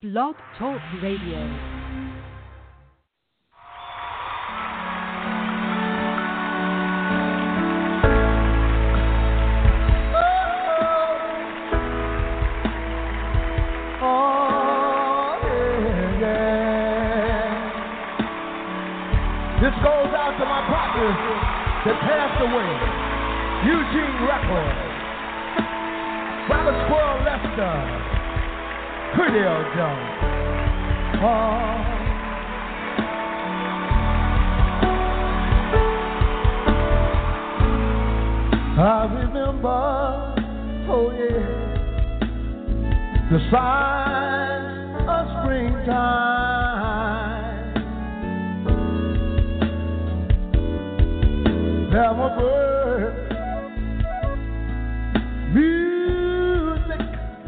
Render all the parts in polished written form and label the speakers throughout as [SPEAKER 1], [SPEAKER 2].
[SPEAKER 1] Blog Talk Radio.
[SPEAKER 2] This goes out to my partners that passed away. Eugene Record, Robert Squirrel Lester, Pretty Old John. I remember, oh yeah, the signs of springtime. There were birds, music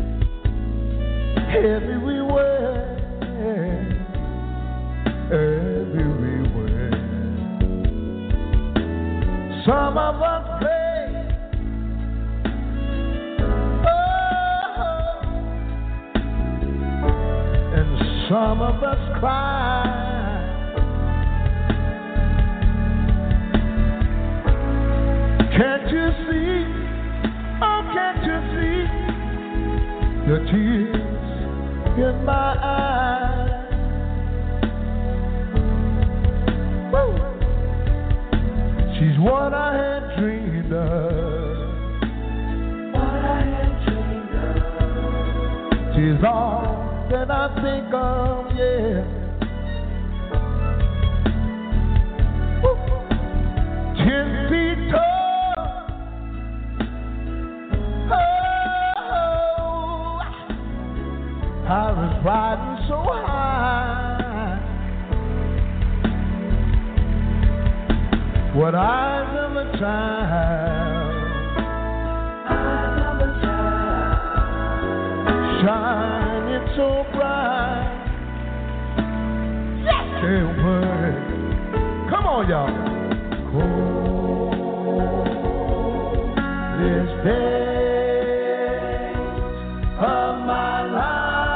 [SPEAKER 2] everywhere, everywhere. Some of us played, and some of us cried. Can't you see, oh can't you see the tears in my eyes? Woo. She's what I had dreamed of. What I had dreamed of. She's all that I think of, yeah. Woo. 10 feet tall. I was riding so high. What eyes of a child, shining so bright. Yes, come on, y'all. Cold this day of my life.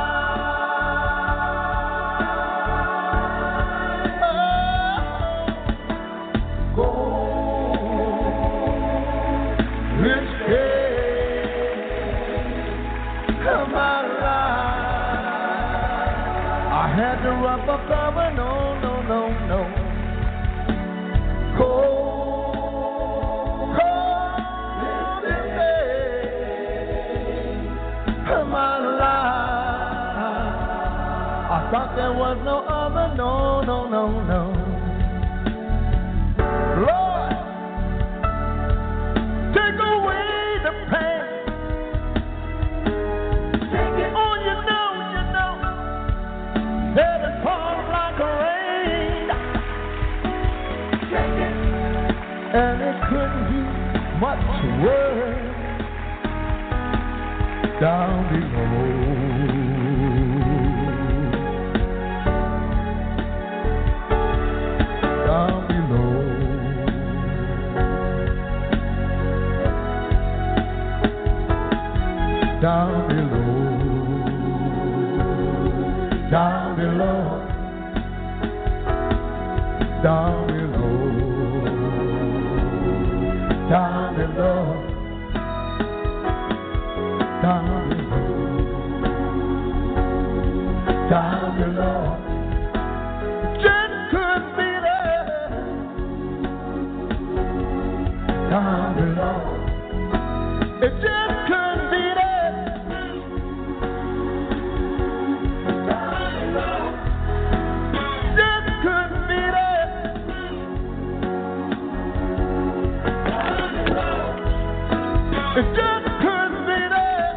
[SPEAKER 2] The rubber cover, no. Cold this day of my life. I thought there was no other, no. Lord, take away the pain. Take it. Oh, you know. Let it fall like rain. Take it. And it couldn't be much worse down below. Down below. Down below. Down below, down below, down below, down below, down below. Just couldn't be there. Down below, it just couldn't be there. It just couldn't be there.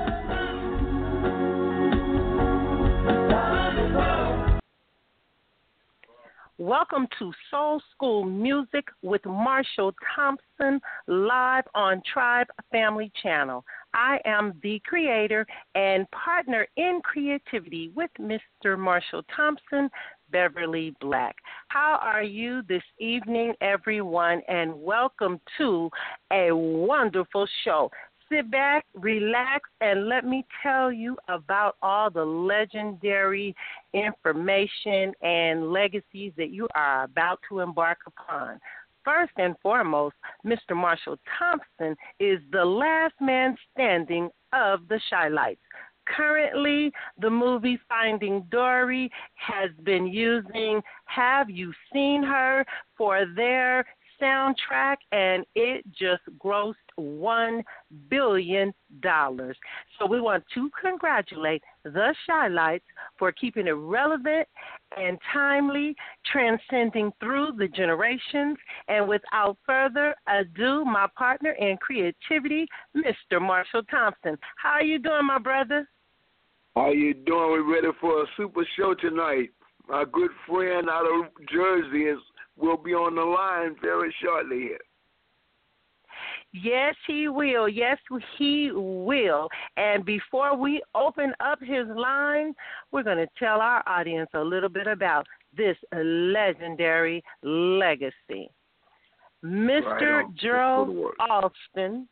[SPEAKER 3] Welcome to Soul School Music with Marshall Thompson, live on Tribe Family Channel. I am the creator and partner in creativity with Mr. Marshall Thompson, Beverly Black. How are you this evening, everyone, and welcome to a wonderful show. sit back, relax, and let me tell you about all the legendary information and legacies that you are about to embark upon. First and foremost, Mr. Marshall Thompson is the last man standing of the Chi-Lites. Currently, the movie Finding Dory has been using Have You Seen Her for their soundtrack, and it just grossed $1 billion. So we want to congratulate the Chi-Lites for keeping it relevant and timely, transcending through the generations. And without further ado, my partner in creativity, Mr. Marshall Thompson. How are you doing, my brother?
[SPEAKER 4] How you doing? We're ready for a super show tonight. My good friend out of Jersey will be on the line very shortly here.
[SPEAKER 3] Yes, he will. Yes, he will. And before we open up his line, we're going to tell our audience a little bit about this legendary legacy. Mr. Gerald Alston,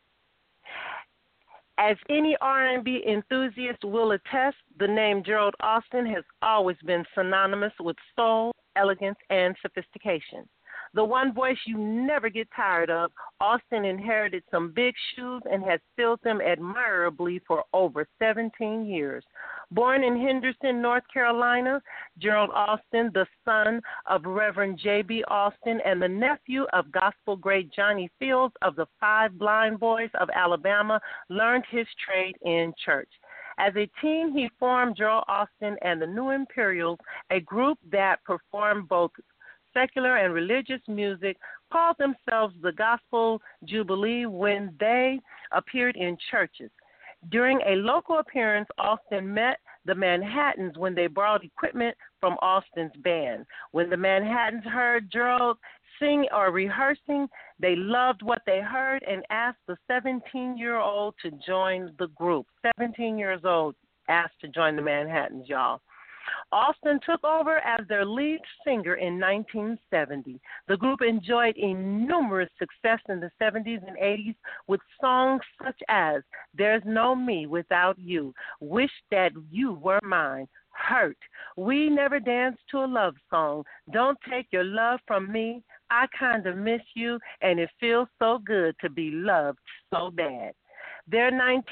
[SPEAKER 3] as any R&B enthusiast will attest, the name Gerald Alston has always been synonymous with soul, elegance, and sophistication. The one voice you never get tired of, Alston inherited some big shoes and has filled them admirably for over 17 years. Born in Henderson, North Carolina, Gerald Alston, the son of Reverend J.B. Alston and the nephew of gospel great Johnny Fields of the Five Blind Boys of Alabama, learned his trade in church. As a teen, he formed Gerald Alston and the New Imperials, a group that performed both secular and religious music, called themselves the Gospel Jubilee when they appeared in churches. During a local appearance, Alston met the Manhattans when they borrowed equipment from Alston's band. When the Manhattans heard Gerald sing or rehearsing, they loved what they heard and asked the 17-year-old to join the group. 17 years old, asked to join the Manhattans, y'all. Alston took over as their lead singer in 1970. The group enjoyed innumerous success in the 70s and 80s with songs such as There's No Me Without You, Wish That You Were Mine, Hurt, We Never Danced to a Love Song, Don't Take Your Love From Me, I Kinda Miss You, and It Feels So Good to Be Loved So Bad. Their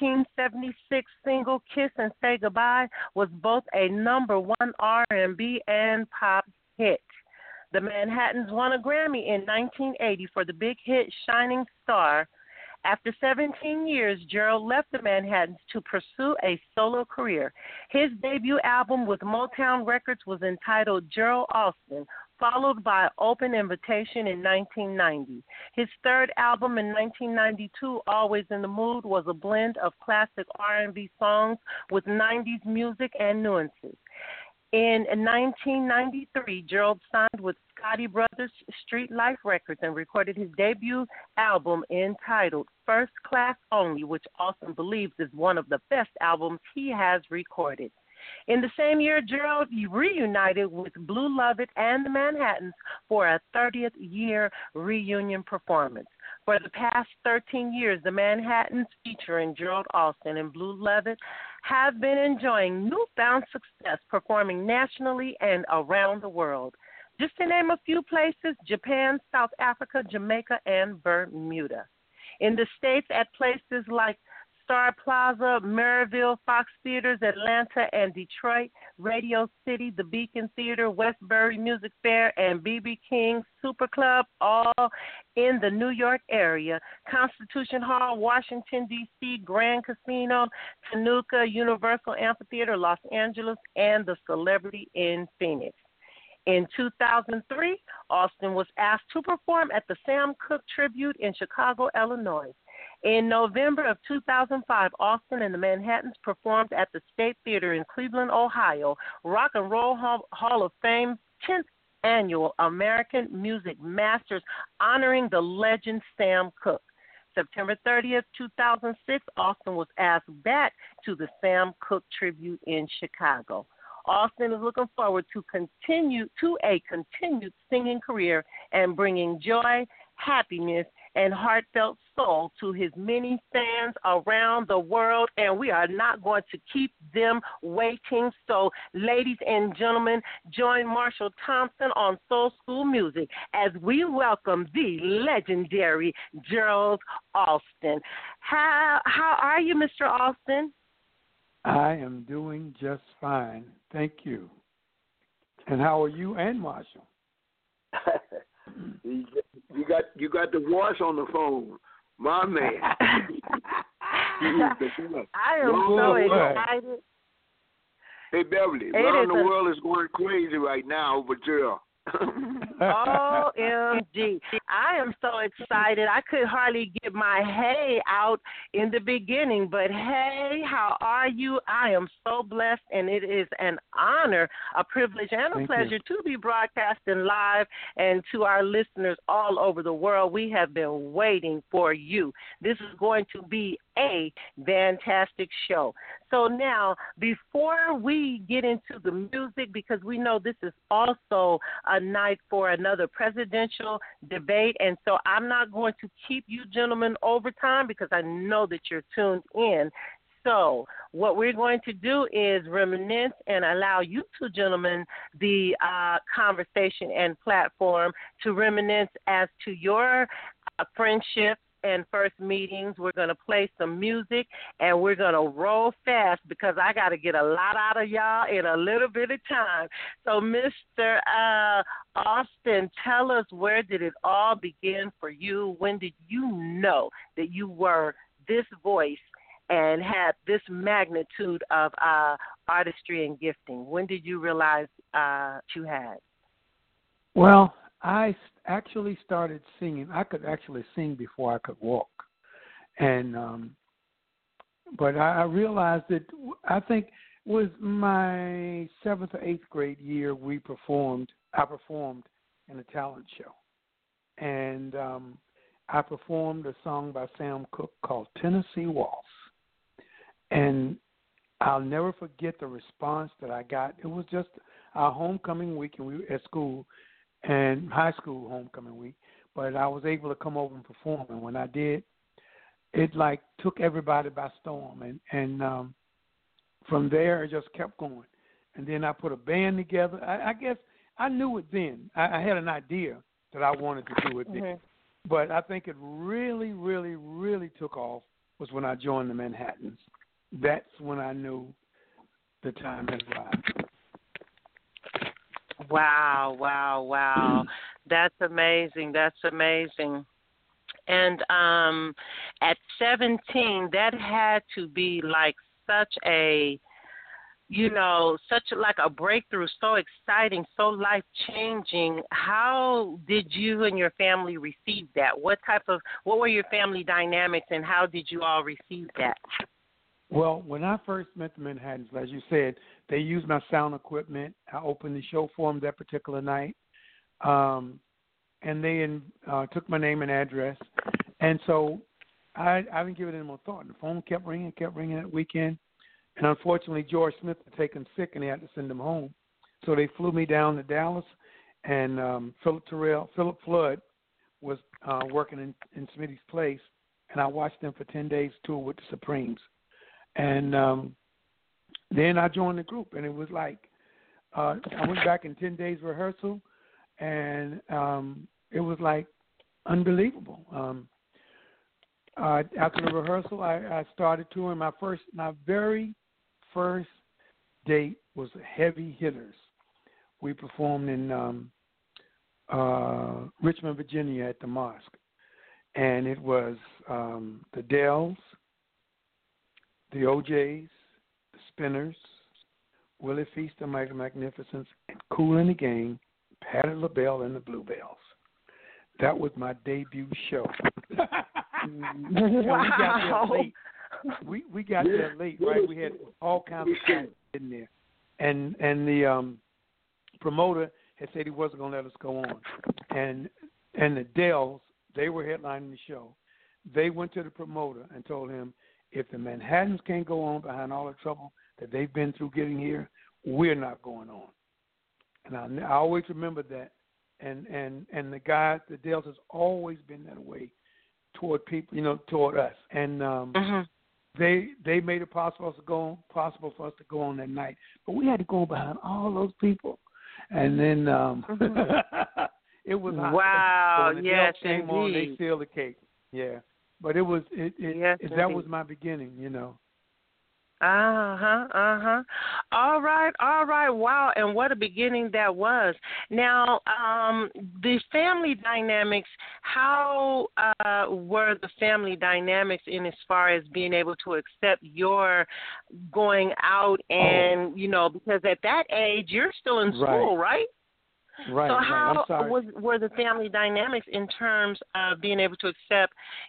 [SPEAKER 3] 1976 single, Kiss and Say Goodbye, was both a number one R&B and pop hit. The Manhattans won a Grammy in 1980 for the big hit Shining Star. After 17 years, Gerald left the Manhattans to pursue a solo career. His debut album with Motown Records was entitled Gerald Alston, followed by Open Invitation in 1990. His third album in 1992, Always in the Mood, was a blend of classic R&B songs with 90s music and nuances. In 1993, Gerald signed with Scotti Brothers Street Life Records and recorded his debut album entitled First Class Only, which Alston believes is one of the best albums he has recorded. In the same year, Gerald reunited with Blue Lovett and the Manhattans for a 30th year reunion performance. For the past 13 years, the Manhattans, featuring Gerald Alston and Blue Lovett, have been enjoying newfound success performing nationally and around the world. Just to name a few places: Japan, South Africa, Jamaica, and Bermuda. In the States, at places like Star Plaza, Maryville, Fox Theaters, Atlanta, and Detroit, Radio City, the Beacon Theater, Westbury Music Fair, and B.B. King Super Club, all in the New York area, Constitution Hall, Washington, D.C., Grand Casino, Tenuca, Universal Amphitheater, Los Angeles, and the Celebrity in Phoenix. In 2003, Alston was asked to perform at the Sam Cooke Tribute in Chicago, Illinois. In November of 2005, Alston and the Manhattans performed at the State Theater in Cleveland, Ohio, Rock and Roll Hall of Fame 10th Annual American Music Masters, honoring the legend Sam Cooke. September 30th, 2006, Alston was asked back to the Sam Cooke Tribute in Chicago. Alston is looking forward to a continued singing career and bringing joy, happiness, and heartfelt soul to his many fans around the world, and we are not going to keep them waiting. So, ladies and gentlemen, join Marshall Thompson on Soul School Music as we welcome the legendary Gerald Alston. How are you, Mr. Alston?
[SPEAKER 5] I am doing just fine. Thank you. And how are you and Marshall?
[SPEAKER 4] You got the voice on the phone, my man.
[SPEAKER 3] I am so excited.
[SPEAKER 4] Hey, Beverly, around the world is going crazy right now over Gerald.
[SPEAKER 3] OMG. I am so excited. I could hardly get my hey out in the beginning, but hey, how are you? I am so blessed, and it is an honor, a privilege, and a pleasure to be broadcasting live and to our listeners all over the world. We have been waiting for you. This is going to be a fantastic show. So now, before we get into the music, because we know this is also a night for another presidential debate, and so I'm not going to keep you gentlemen over time because I know that you're tuned in. So what we're going to do is reminisce and allow you two gentlemen the conversation and platform to reminisce as to your friendship and first meetings. We're going to play some music, and we're going to roll fast because I got to get a lot out of y'all in a little bit of time. So, Mr. Alston, tell us, where did it all begin for you? When did you know that you were this voice and had this magnitude of artistry and gifting? When did you realize you had?
[SPEAKER 5] Well, I actually started singing. I could actually sing before I could walk, and but I realized that I think it was my 7th or 8th grade year I performed in a talent show, and I performed a song by Sam Cooke called Tennessee Waltz, and I'll never forget the response that I got. It was just our homecoming week, and we were at school. And high school homecoming week, but I was able to come over and perform. And when I did, it like took everybody by storm. And from there, it just kept going. And then I put a band together. I guess I knew it then. I had an idea that I wanted to do it then. But I think it really, really, really took off was when I joined the Manhattans. That's when I knew the time had arrived.
[SPEAKER 3] Wow. That's amazing. And at 17, that had to be like such a breakthrough, so exciting, so life-changing. How did you and your family receive that? What were your family dynamics, and how did you all receive that?
[SPEAKER 5] Well, when I first met the Manhattans, as you said, they used my sound equipment. I opened the show for them that particular night, and they took my name and address. And so I didn't give it any more thought. The phone kept ringing that weekend. And unfortunately, George Smith had taken sick, and they had to send him home. So they flew me down to Dallas, and Philip Flood was working in Smitty's place, and I watched them for 10 days tour with the Supremes. And then I joined the group, and it was like I went back in 10 days rehearsal, and it was like unbelievable. After the rehearsal, I started touring. My very first date was Heavy Hitters. We performed in Richmond, Virginia at the Mosque, and it was the Dells, the OJs, the Spinners, Willie Feast and Michael Magnificence, and Kool and the Gang, Patti LaBelle and the Bluebells. That was my debut show.
[SPEAKER 3] Wow.
[SPEAKER 5] We got there late, right? We had all kinds of stuff in there. And the promoter had said he wasn't going to let us go on. And the Dells, they were headlining the show. They went to the promoter and told him, if the Manhattans can't go on behind all the trouble that they've been through getting here, we're not going on. And I always remember that. And the guy, the Dells, has always been that way. toward people, toward us, and they made it possible for us to go on that night, but we had to go behind all those people, and then it was hot.
[SPEAKER 3] Wow!
[SPEAKER 5] So when the
[SPEAKER 3] yes,
[SPEAKER 5] came
[SPEAKER 3] indeed.
[SPEAKER 5] on, they sealed the cake. Yeah, but it
[SPEAKER 3] Yes,
[SPEAKER 5] that was my beginning,
[SPEAKER 3] All right. Wow, and what a beginning that was. Now, the family dynamics. How were the family dynamics in as far as being able to accept your going out and because at that age you're still in school, right?
[SPEAKER 5] Right.
[SPEAKER 3] So
[SPEAKER 5] right.
[SPEAKER 3] how
[SPEAKER 5] I'm sorry.
[SPEAKER 3] were the family dynamics in terms of being able to accept,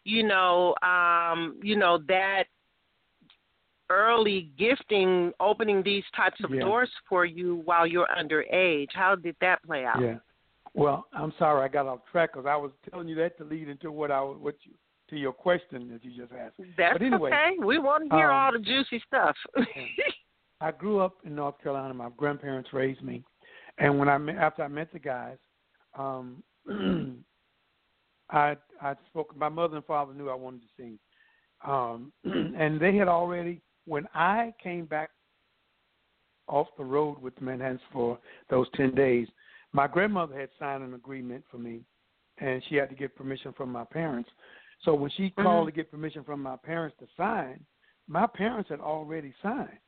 [SPEAKER 3] that early gifting, opening these types of doors for you while you're underage? How did that play out?
[SPEAKER 5] Yeah. Well, I'm sorry I got off track because I was telling you that to lead into to your question that you just asked.
[SPEAKER 3] That's
[SPEAKER 5] but anyway,
[SPEAKER 3] okay. We want to hear all the juicy stuff.
[SPEAKER 5] I grew up in North Carolina. My grandparents raised me, and after I met the guys, I spoke. My mother and father knew I wanted to sing, and they had already. When I came back off the road with the Manhattans for those 10 days, my grandmother had signed an agreement for me, and she had to get permission from my parents. So when she called to get permission from my parents to sign, my parents had already signed.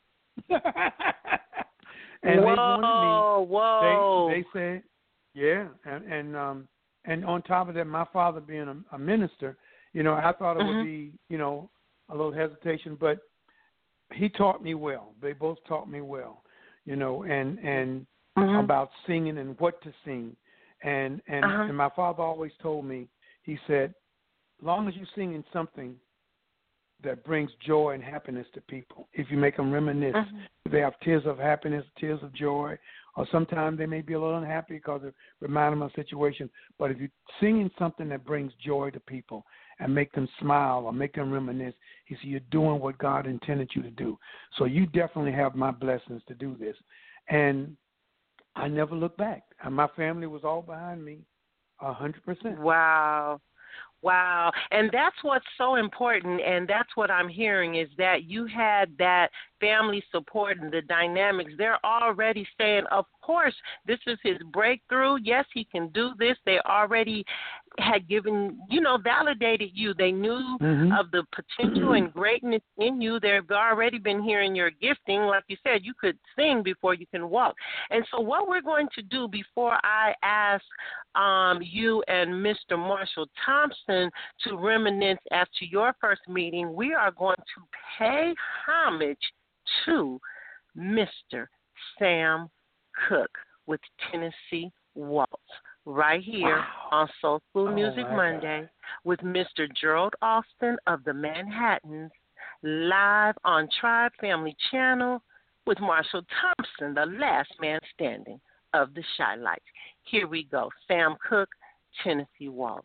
[SPEAKER 5] And they wanted me. They said, yeah, and on top of that, my father being a minister, I thought it would be, a little hesitation, but he taught me well. They both taught me well, and about singing and what to sing. And my father always told me, he said, long as you're singing something that brings joy and happiness to people, if you make them reminisce, if they have tears of happiness, tears of joy, or sometimes they may be a little unhappy because it reminds them of a situation, but if you're singing something that brings joy to people and make them smile or make them reminisce, he said, you're doing what God intended you to do. So you definitely have my blessings to do this. And I never looked back. And my family was all behind me 100%.
[SPEAKER 3] Wow. And that's what's so important, and that's what I'm hearing, is that you had that family support and the dynamics. They're already saying, of course, this is his breakthrough. Yes, he can do this. They already had given, validated you. They knew of the potential and greatness in you. They've already been hearing your gifting. Like you said, you could sing before you can walk. And so what we're going to do before I ask you and Mr. Marshall Thompson to reminisce as to your first meeting, we are going to pay homage to Mr. Sam Cooke with Tennessee Waltz right here on Soul Food Music Monday with Mr. Gerald Austin of the Manhattans, live on Tribe Family Channel with Marshall Thompson, the last man standing of the Shy Lights. Here we go. Sam Cooke, Tennessee Waltz.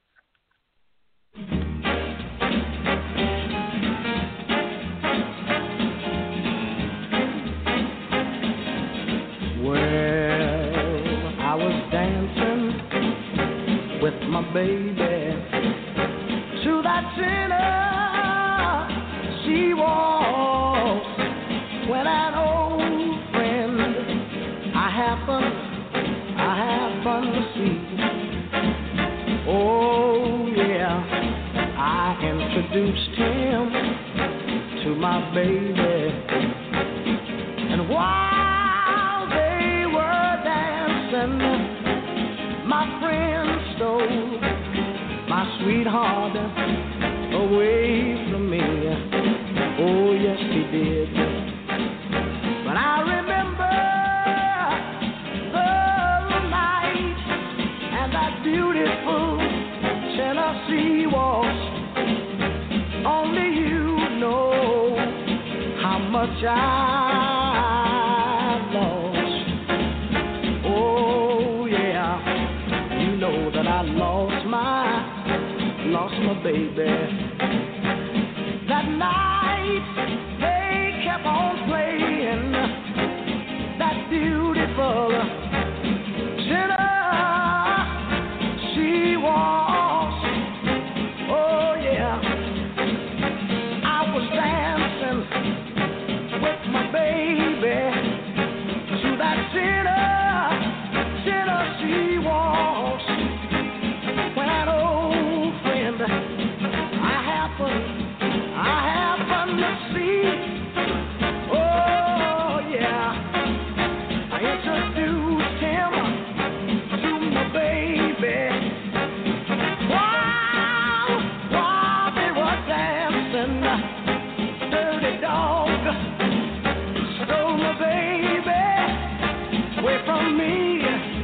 [SPEAKER 6] Well, I was dancing with my baby to that Tennessee waltz when an old friend I happened to see. Oh yeah, I introduced him to my baby, and while they were dancing, my friend stole my sweetheart away from me. Oh yes, he did. But I remember the night and that beautiful Tennessee waltz. Only you know how much I lost. Oh yeah, you know that I lost my baby. That night they kept on playing that beautiful Tennessee waltz. Oh yeah, from me.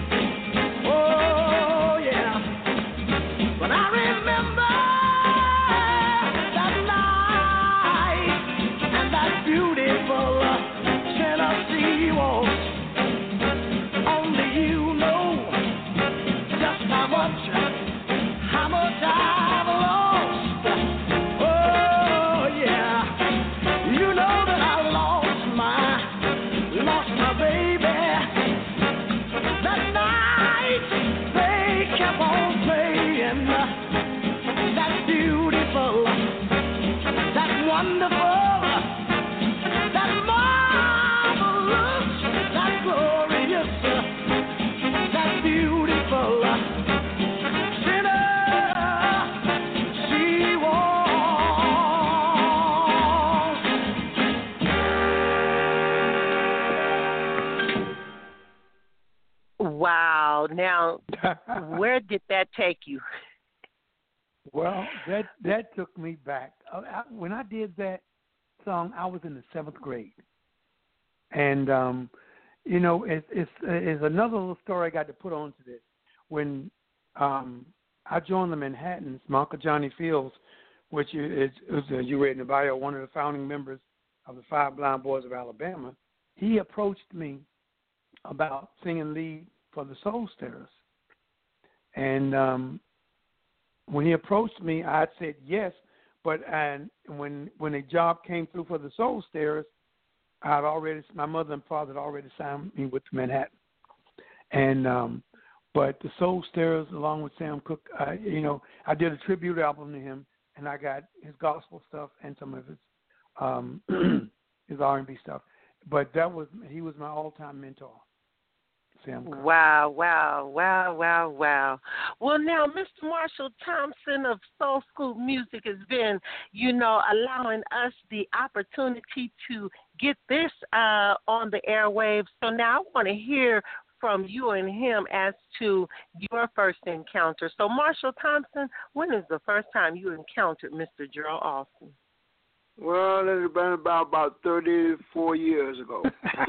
[SPEAKER 6] Oh, yeah. But I remember that night and that beautiful Tennessee waltz. Only you know just how much I've lost. Oh, yeah. You know that I lost my baby. That night they kept on playing that beautiful, that wonderful, that marvelous, that glorious, that beautiful Tennessee waltz.
[SPEAKER 3] Wow. Now, where did that take you?
[SPEAKER 5] Well, that took me back. When I did that song, I was in the 7th grade, and it's another little story I got to put on to this. When I joined the Manhattans, my Uncle Johnny Fields, which is you read in the bio, one of the founding members of the Five Blind Boys of Alabama, he approached me about singing lead for the Soul Stirrers, and when he approached me, I said yes. But when a job came through for the Soul Stirrers, my mother and father had already signed me with Manhattan, and but the Soul Stirrers, along with Sam Cooke, I did a tribute album to him, and I got his gospel stuff and some of his his R&B stuff. But he was my all-time mentor. Sam Cooke.
[SPEAKER 3] Wow. Well, now, Mr. Marshall Thompson of Soul School Music has been, allowing us the opportunity to get this on the airwaves. So now I want to hear from you and him as to your first encounter. So, Marshall Thompson, when is the first time you encountered Mr. Gerald Alston?
[SPEAKER 4] Well, it's been about 34 years ago.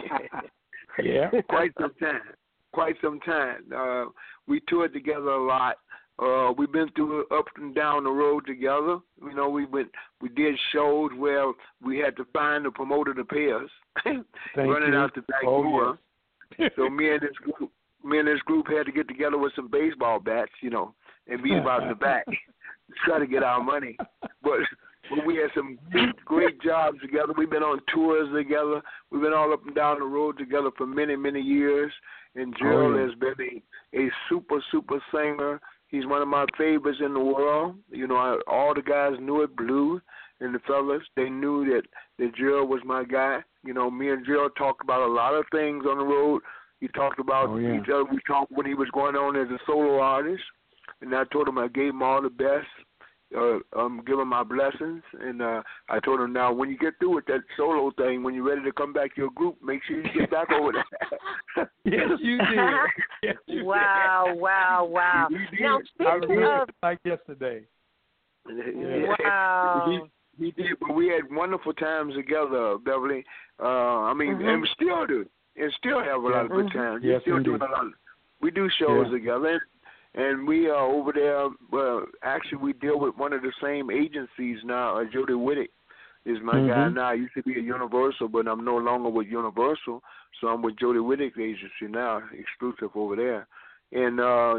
[SPEAKER 5] Yeah.
[SPEAKER 4] Quite some time. We toured together a lot. We've been through up and down the road together. We did shows where we had to find a promoter to pay us, running out the back door. Yes. So me and this group had to get together with some baseball bats, and beat about in the back, try to get our money. But we had some great jobs together. We've been on tours together. We've been all up and down the road together for many, many years. And Gerald has been a super, super singer. He's one of my favorites in the world. All the guys knew it, Blue and the fellas. They knew that Gerald was my guy. Me and Gerald talked about a lot of things on the road. We talked about each other. We talked when he was going on as a solo artist. And I told him I gave him all the best. Give him my blessings, and I told him, now when you get through with that solo thing, when you're ready to come back to your group, make sure you get back over there.
[SPEAKER 5] Yes, you did. Yes, you
[SPEAKER 3] wow.
[SPEAKER 5] did.
[SPEAKER 3] Now, speaking of
[SPEAKER 5] like yesterday.
[SPEAKER 3] Yeah. Wow.
[SPEAKER 4] He did, but we had wonderful times together, Beverly. And we still do, and still have a lot of good times.
[SPEAKER 5] Yes,
[SPEAKER 4] still doing a lot. We do shows together. And we are over there. Well, actually, we deal with one of the same agencies now. Jody Whittick is my guy now. I used to be at Universal, but I'm no longer with Universal, so I'm with Jody Whittick's agency now, exclusive over there. And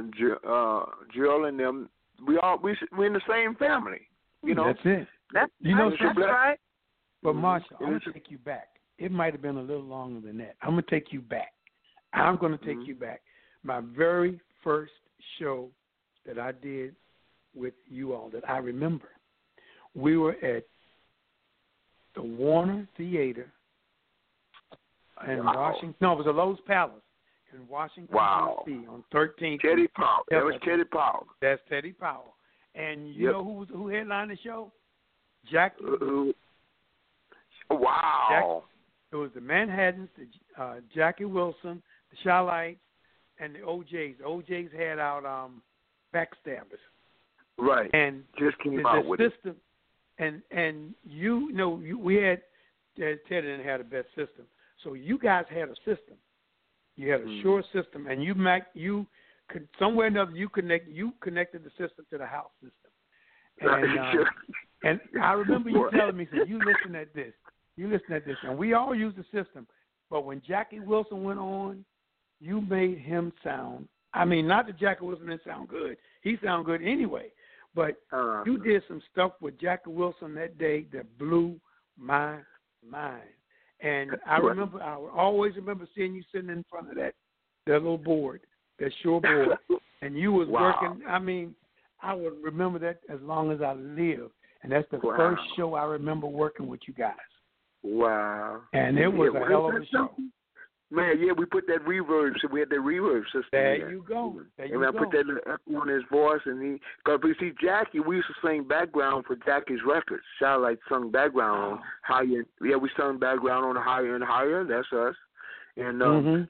[SPEAKER 4] Gerald and them, we're in the same family.
[SPEAKER 5] That's it.
[SPEAKER 3] That's right.
[SPEAKER 5] But Marshall, I'm gonna take you back. It might have been a little longer than that. I'm gonna take you back. You back. My very first show that I did with you all that I remember, we were at the Warner Theater in Washington. No, it was the Lowe's Palace in Washington, D.C. on 13th.
[SPEAKER 4] Teddy Powell. That was Teddy Powell.
[SPEAKER 5] That's Teddy Powell. And you know who headlined the show? Jackie.
[SPEAKER 4] Wow.
[SPEAKER 5] It was the Manhattans, Jackie Wilson, the Shy-Lites, and the OJs. The OJs had out Backstabbers.
[SPEAKER 4] Right.
[SPEAKER 5] And
[SPEAKER 4] just came out with
[SPEAKER 5] system. And we had Ted didn't have the best system. So you guys had a system. You had a Shure system, and you could somewhere or another you connected the system to the house system. And I remember you telling me, so you listen at this, and we all used the system. But when Jackie Wilson went on, you made him sound. I mean, not that Jackie Wilson didn't sound good. He sounded good anyway. But you did some stuff with Jackie Wilson that day that blew my mind. And I always remember seeing you sitting in front of that little board, that Shure board, and you was working. I mean, I would remember that as long as I live. And that's the first show I remember working with you guys.
[SPEAKER 4] Wow.
[SPEAKER 5] And it was a hell of a show.
[SPEAKER 4] Man, yeah, we put that reverb. So we had that reverb system.
[SPEAKER 5] There you go.
[SPEAKER 4] And I put that echo on his voice, and because you see, Jackie, we used to sing background for Jackie's records. Satellite sung background on higher. Yeah, we sung background on the Higher and Higher. That's us. And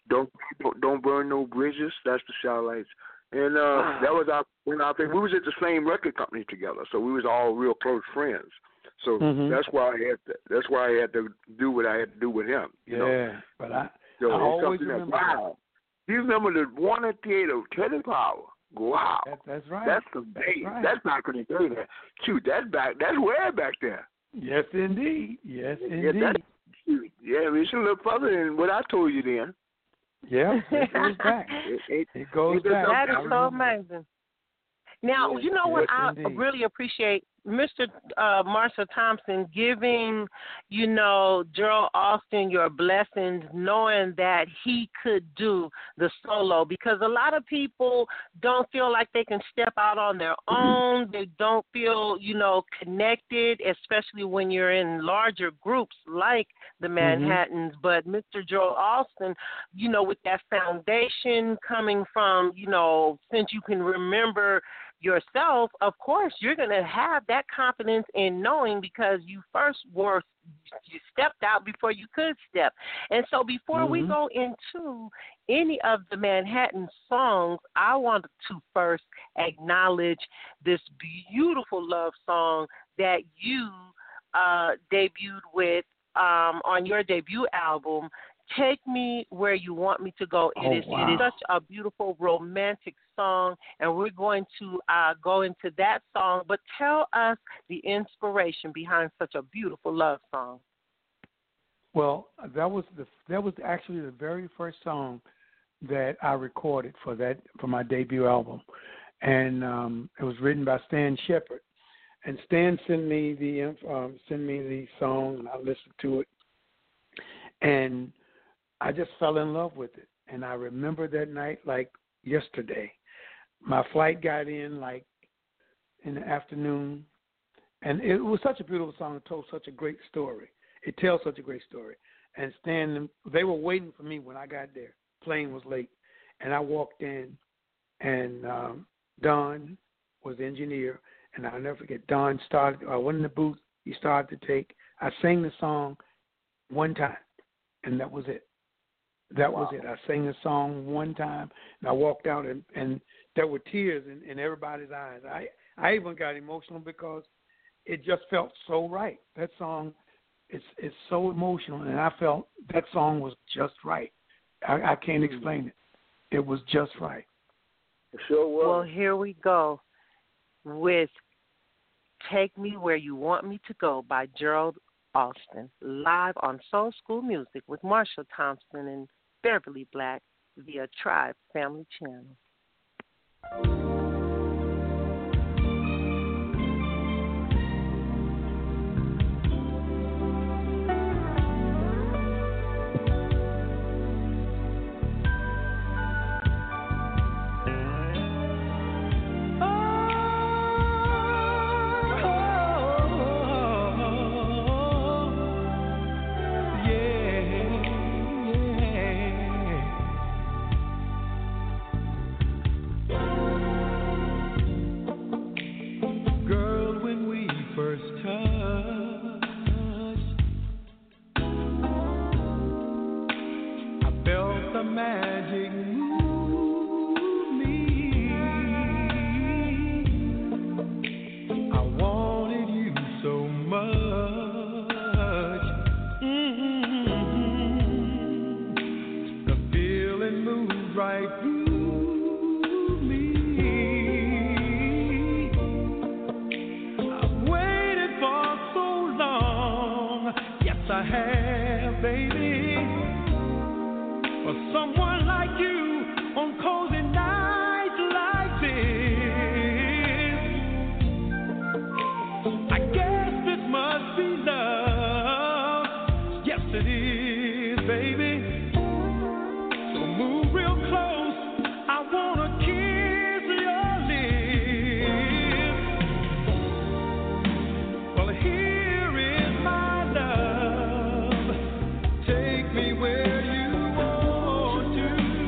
[SPEAKER 4] don't burn no bridges. That's the Satellites. And that was our thing. We was at the same record company together, so we was all real close friends. So that's why I had to do what I had to do with him. You know?
[SPEAKER 5] But I always remember.
[SPEAKER 4] Wow. Do you remember the Warner Theater, Teddy Power? Wow.
[SPEAKER 5] That's right.
[SPEAKER 4] That's the day. Right. That's back in the day. Shoot, that's way back there.
[SPEAKER 5] Yes, indeed. Yes, indeed.
[SPEAKER 4] It's a little further than what I told you then.
[SPEAKER 5] Yeah, it goes back. It goes back.
[SPEAKER 3] That is so amazing. Now, you know what I really appreciate? Mr. Marshall Thompson giving, Gerald Alston your blessings, knowing that he could do the solo, because a lot of people don't feel like they can step out on their own. They don't feel, connected, especially when you're in larger groups like the Manhattans. But Mr. Gerald Alston, with that foundation coming from, since you can remember yourself, of course, you're going to have that confidence in knowing, because you stepped out before you could step. And so before we go into any of the Manhattan songs, I want to first acknowledge this beautiful love song that you debuted with on your debut album, Take Me Where You Want Me to Go. It is such a beautiful romantic song, and we're going to go into that song. But tell us the inspiration behind such a beautiful love song.
[SPEAKER 5] Well, that was actually the very first song that I recorded for my debut album, and it was written by Stan Shepard. And Stan sent me the song, and I listened to it, and I just fell in love with it. And I remember that night like yesterday. My flight got in like in the afternoon, and it was such a beautiful song. It told such a great story. It tells such a great story. And Stan, they were waiting for me when I got there. Plane was late, and I walked in, and Don was the engineer, and I'll never forget. Don started. I went in the booth. He started to take. I sang the song one time, and that was it. That was it. I sang the song one time, and I walked out, and there were tears in everybody's eyes. I even got emotional because it just felt so right. That song is so emotional, and I felt that song was just right. I can't explain it. It was just right.
[SPEAKER 4] It sure was.
[SPEAKER 3] Well, here we go with Take Me Where You Want Me to Go by Gerald Alston, live on Soul School Music with Marshall Thompson and Beverly Black via Tribe Family Channel.
[SPEAKER 6] right through me. I've waited for so long. Yes, I have, baby, for someone like you on cozy nights like this. I guess this must be love. Yes, it is, baby. So move real close. I wanna kiss your lips. Well, here is my love. Take me where you want to.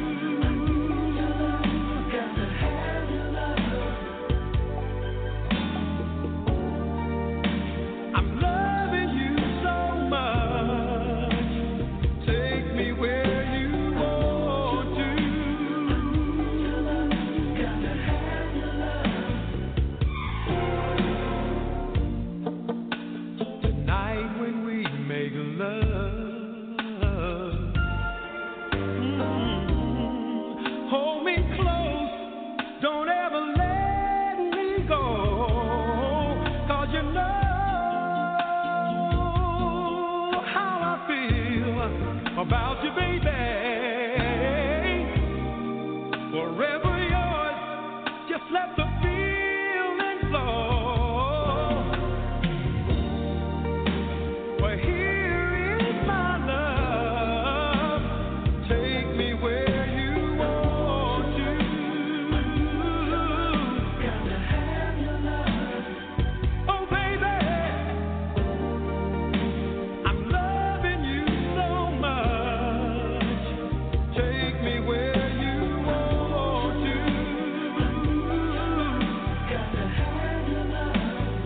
[SPEAKER 6] Got to have your love. I'm loving you so much. Take me where you want to. Got to have your love. Tonight when we make love, hold me close. Don't ever let me go. 'Cause you know how I feel about you, baby. Forever yours, just let the feeling flow. Well, here is my love. Take me where you want to. Got to have your love. Oh, baby, I'm loving you so much. Take me where you want to. Got to have your love.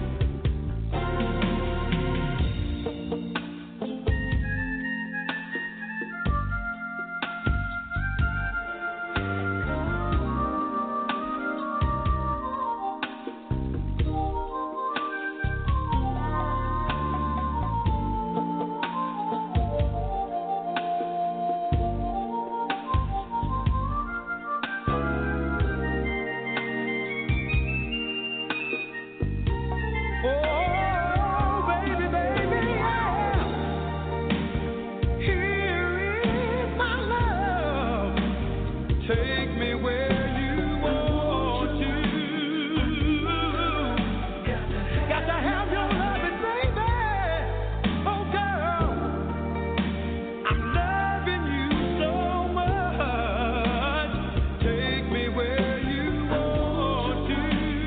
[SPEAKER 6] Oh, baby, baby, yeah. Here is my love. Take me where you want to. Got to have your loving, baby. Oh, girl, I'm loving you so much. Take me where you want to.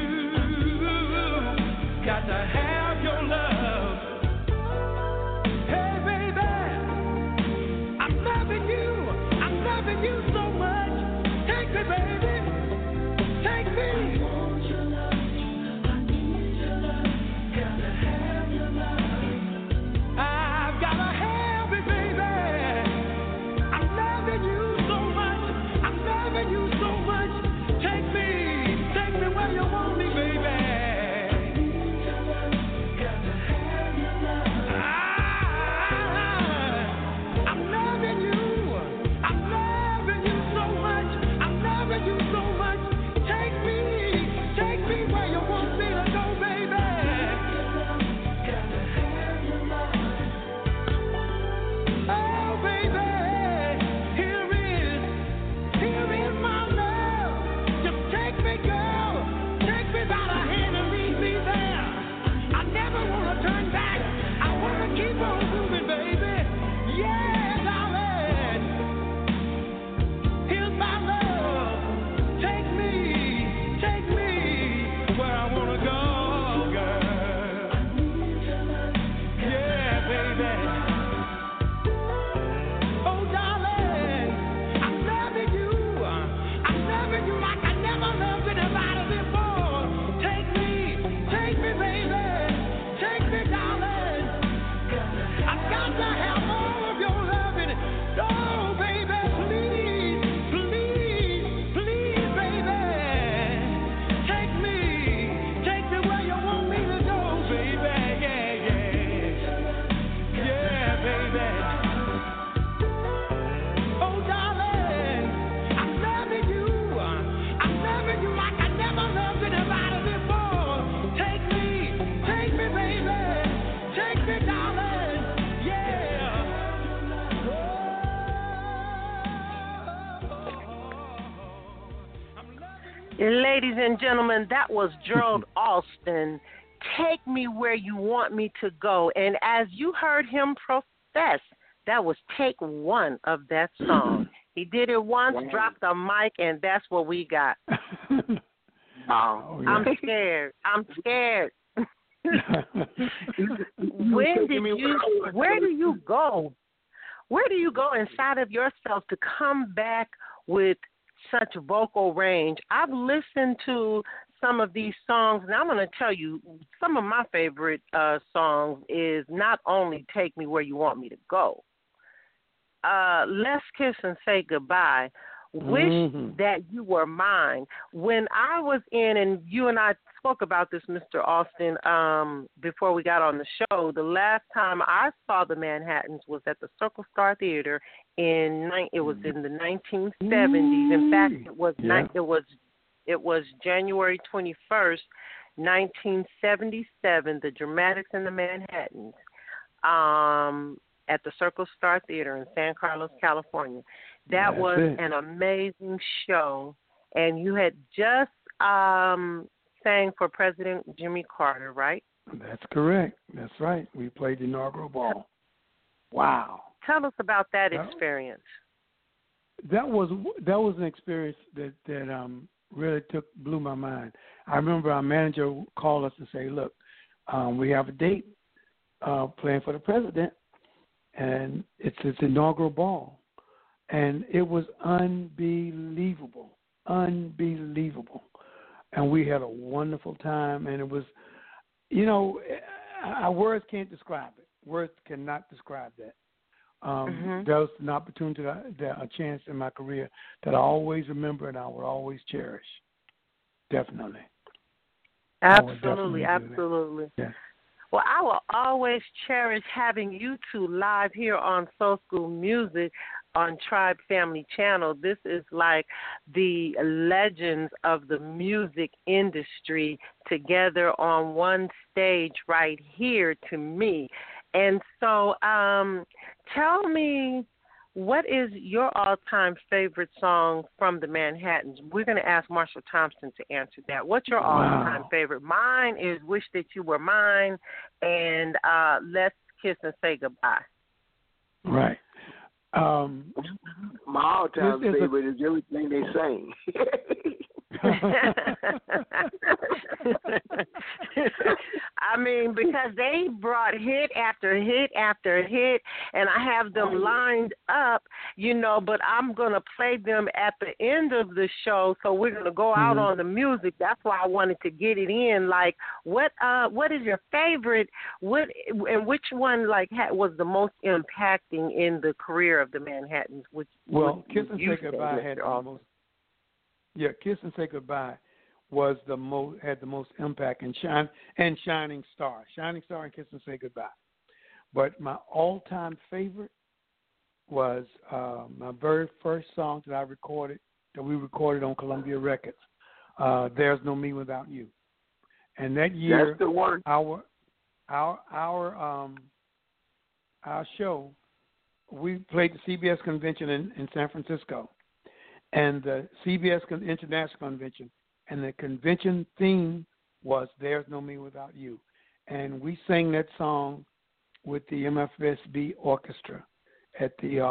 [SPEAKER 6] Got to have your love. Hey, baby, I'm loving you. I'm loving you so much. Take me, baby. Take me. I want your love. I need your love. Gotta have your love. I've gotta have it, baby. I'm loving you so much. I'm loving you so much. Take me where you want me, baby. Gotta have your love. I'm loving you. I'm loving you so much. I'm loving you so much. Take me where you want me to go, baby. Gotta have your love. Oh, baby, here is my love.
[SPEAKER 3] Ladies and gentlemen, that was Gerald Alston. Take Me Where You Want Me to Go. And as you heard him profess, that was take one of that song. He did it once, dropped the mic, and that's what we got.
[SPEAKER 4] Wow.
[SPEAKER 5] Oh, yeah.
[SPEAKER 3] I'm scared. Where do you go? Where do you go inside of yourself to come back with such vocal range? I've listened to some of these songs, and I'm going to tell you, some of my favorite songs is not only Take Me Where You Want Me to Go, Let's Kiss and Say Goodbye, Wish That You Were Mine. When I was in, and you and I spoke about this, Mr. Austin, before we got on the show, the last time I saw the Manhattans was at the Circle Star Theater it was in the 1970s. In fact, it was January 21st, 1977, the Dramatics and the Manhattans at the Circle Star Theater in San Carlos, California. That was an amazing show, and you had just sang for President Jimmy Carter, right?
[SPEAKER 5] That's correct. That's right. We played the inaugural ball. Wow.
[SPEAKER 3] Tell us about that experience.
[SPEAKER 5] That was an experience that really blew my mind. I remember our manager called us and say, "Look, we have a date playing for the president, and it's his inaugural ball." And it was unbelievable. And we had a wonderful time, and it was, our words can't describe it. Words cannot describe that. That was an opportunity, a chance in my career that I always remember and I will always cherish. Definitely.
[SPEAKER 3] Absolutely.
[SPEAKER 5] Yeah.
[SPEAKER 3] Well, I will always cherish having you two live here on Soul School Music on Tribe Family Channel. This is like the legends of the music industry together on one stage right here to me. And so tell me, what is your all-time favorite song from the Manhattans? We're going to ask Marshall Thompson to answer that. What's your all-time favorite? Mine is Wish That You Were Mine and Let's Kiss and Say Goodbye.
[SPEAKER 5] Right.
[SPEAKER 4] My all-time favorite is everything they sing.
[SPEAKER 3] I mean, because they brought hit after hit after hit, and I have them lined up, but I'm going to play them at the end of the show, so we're going to go out on the music. That's why I wanted to get it in. Like, what is your favorite, and which one, was the most impacting in the career of the Manhattans?
[SPEAKER 5] Kiss and Say Goodbye had almost. Yeah, Kiss and Say Goodbye had the most impact, and Shining Star and Kiss and Say Goodbye. But my all-time favorite was my very first song that we recorded on Columbia Records. There's No Me Without You, and that year,
[SPEAKER 4] that's the one.
[SPEAKER 5] Our show, we played the CBS convention in San Francisco. And the CBS International Convention, and the convention theme was "There's No Me Without You," and we sang that song with the MFSB Orchestra at the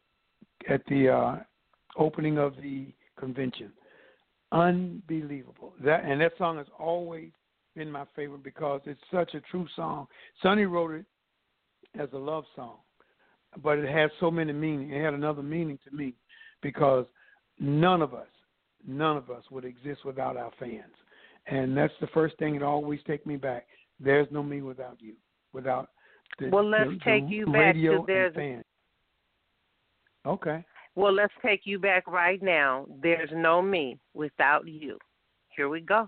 [SPEAKER 5] opening of the convention. Unbelievable! That song has always been my favorite because it's such a true song. Sonny wrote it as a love song, but it has so many meanings. It had another meaning to me because none of us would exist without our fans. And that's the first thing that always takes me back. There's no me without you, without
[SPEAKER 3] let's take you back to
[SPEAKER 5] there's fans. Okay.
[SPEAKER 3] Well, let's take you back right now. There's no me without you. Here we go.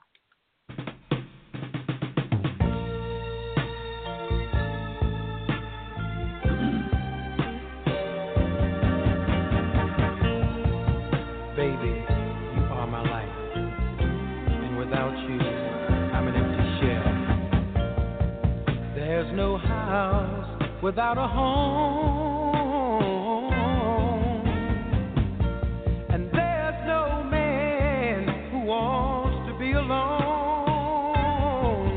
[SPEAKER 7] Baby, you are my life, and without you, I'm an empty shell. There's no house without a home, and there's no man who wants be alone.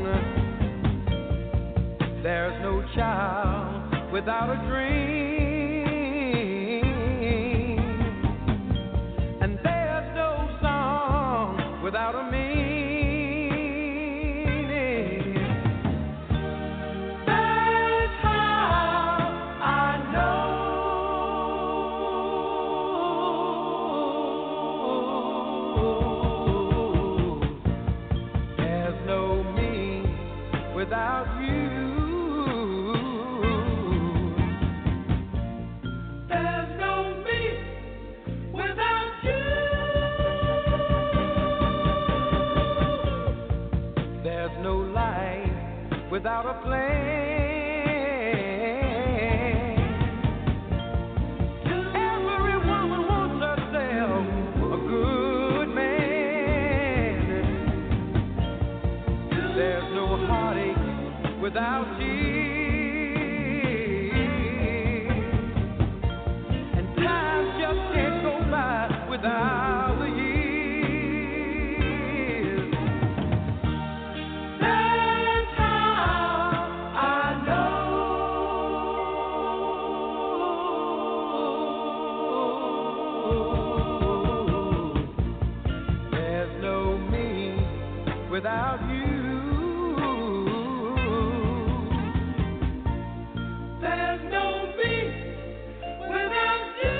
[SPEAKER 7] There's no child without a dream, and there's no song without a meaning. That's how I know there's no me without you. Without a plan, every woman wants herself a good man. There's no heartache without tears, and time just can't go by without the years. Without you, there's no me without you.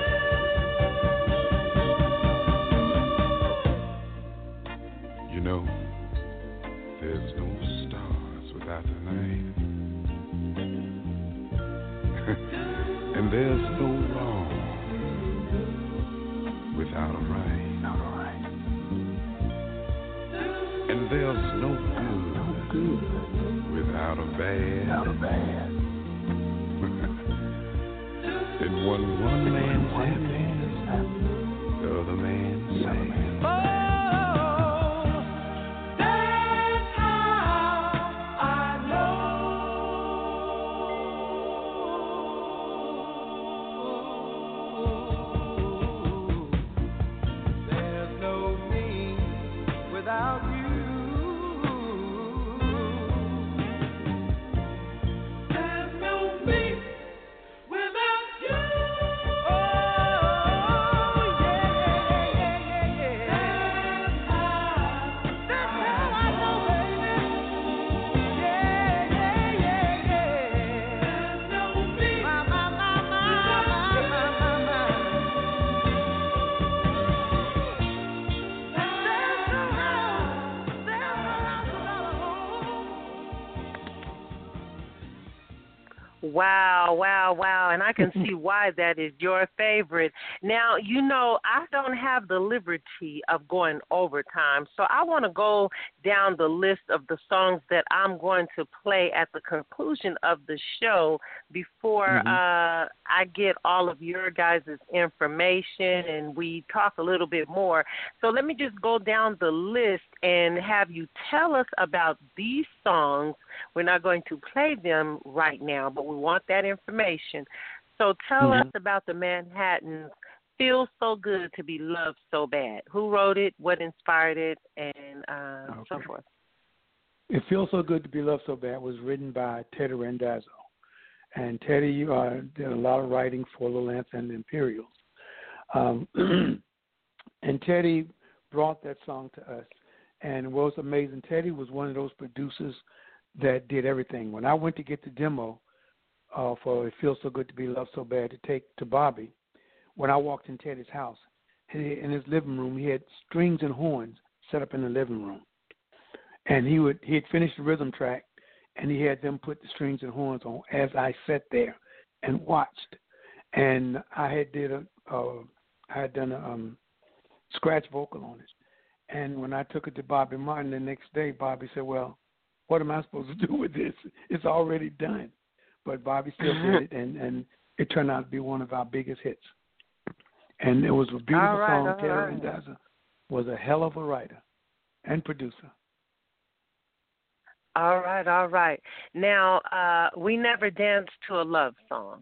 [SPEAKER 8] You know, there's no stars without the night, and there's no wrong without a right. And there's no good without a bad. And when one man's happy, the other man's sad. Oh, that's how I know there's no me without you.
[SPEAKER 3] Wow. And I can see why that is your favorite. Now, you know, I don't have the liberty of going overtime, so I want to go down the list of the songs that I'm going to play at the conclusion of the show before I get all of your guys' information and we talk a little bit more. So let me just go down the list and have you tell us about these songs. We're not going to play them right now, but we want that information. So tell us about the Manhattans. Feels So Good to Be Loved So Bad. Who wrote it, what inspired it, and so forth.
[SPEAKER 5] It Feels So Good to Be Loved So Bad was written by Teddy Randazzo. And Teddy did a lot of writing for Little Ants and the Imperials. And Teddy brought that song to us. And what was amazing, Teddy was one of those producers that did everything. When I went to get the demo for It Feels So Good to Be Loved So Bad to take to Bobby, when I walked in Teddy's house, in his living room, he had strings and horns set up in the living room. And he had finished the rhythm track, and he had them put the strings and horns on as I sat there and watched. And I had done a scratch vocal on it. And when I took it to Bobby Martin the next day, Bobby said, well, what am I supposed to do with this? It's already done. But Bobby still did it, and it turned out to be one of our biggest hits. And it was a beautiful song. Teddy Randazzo was a hell of a writer and producer.
[SPEAKER 3] All right. Now, We Never Danced to a Love Song.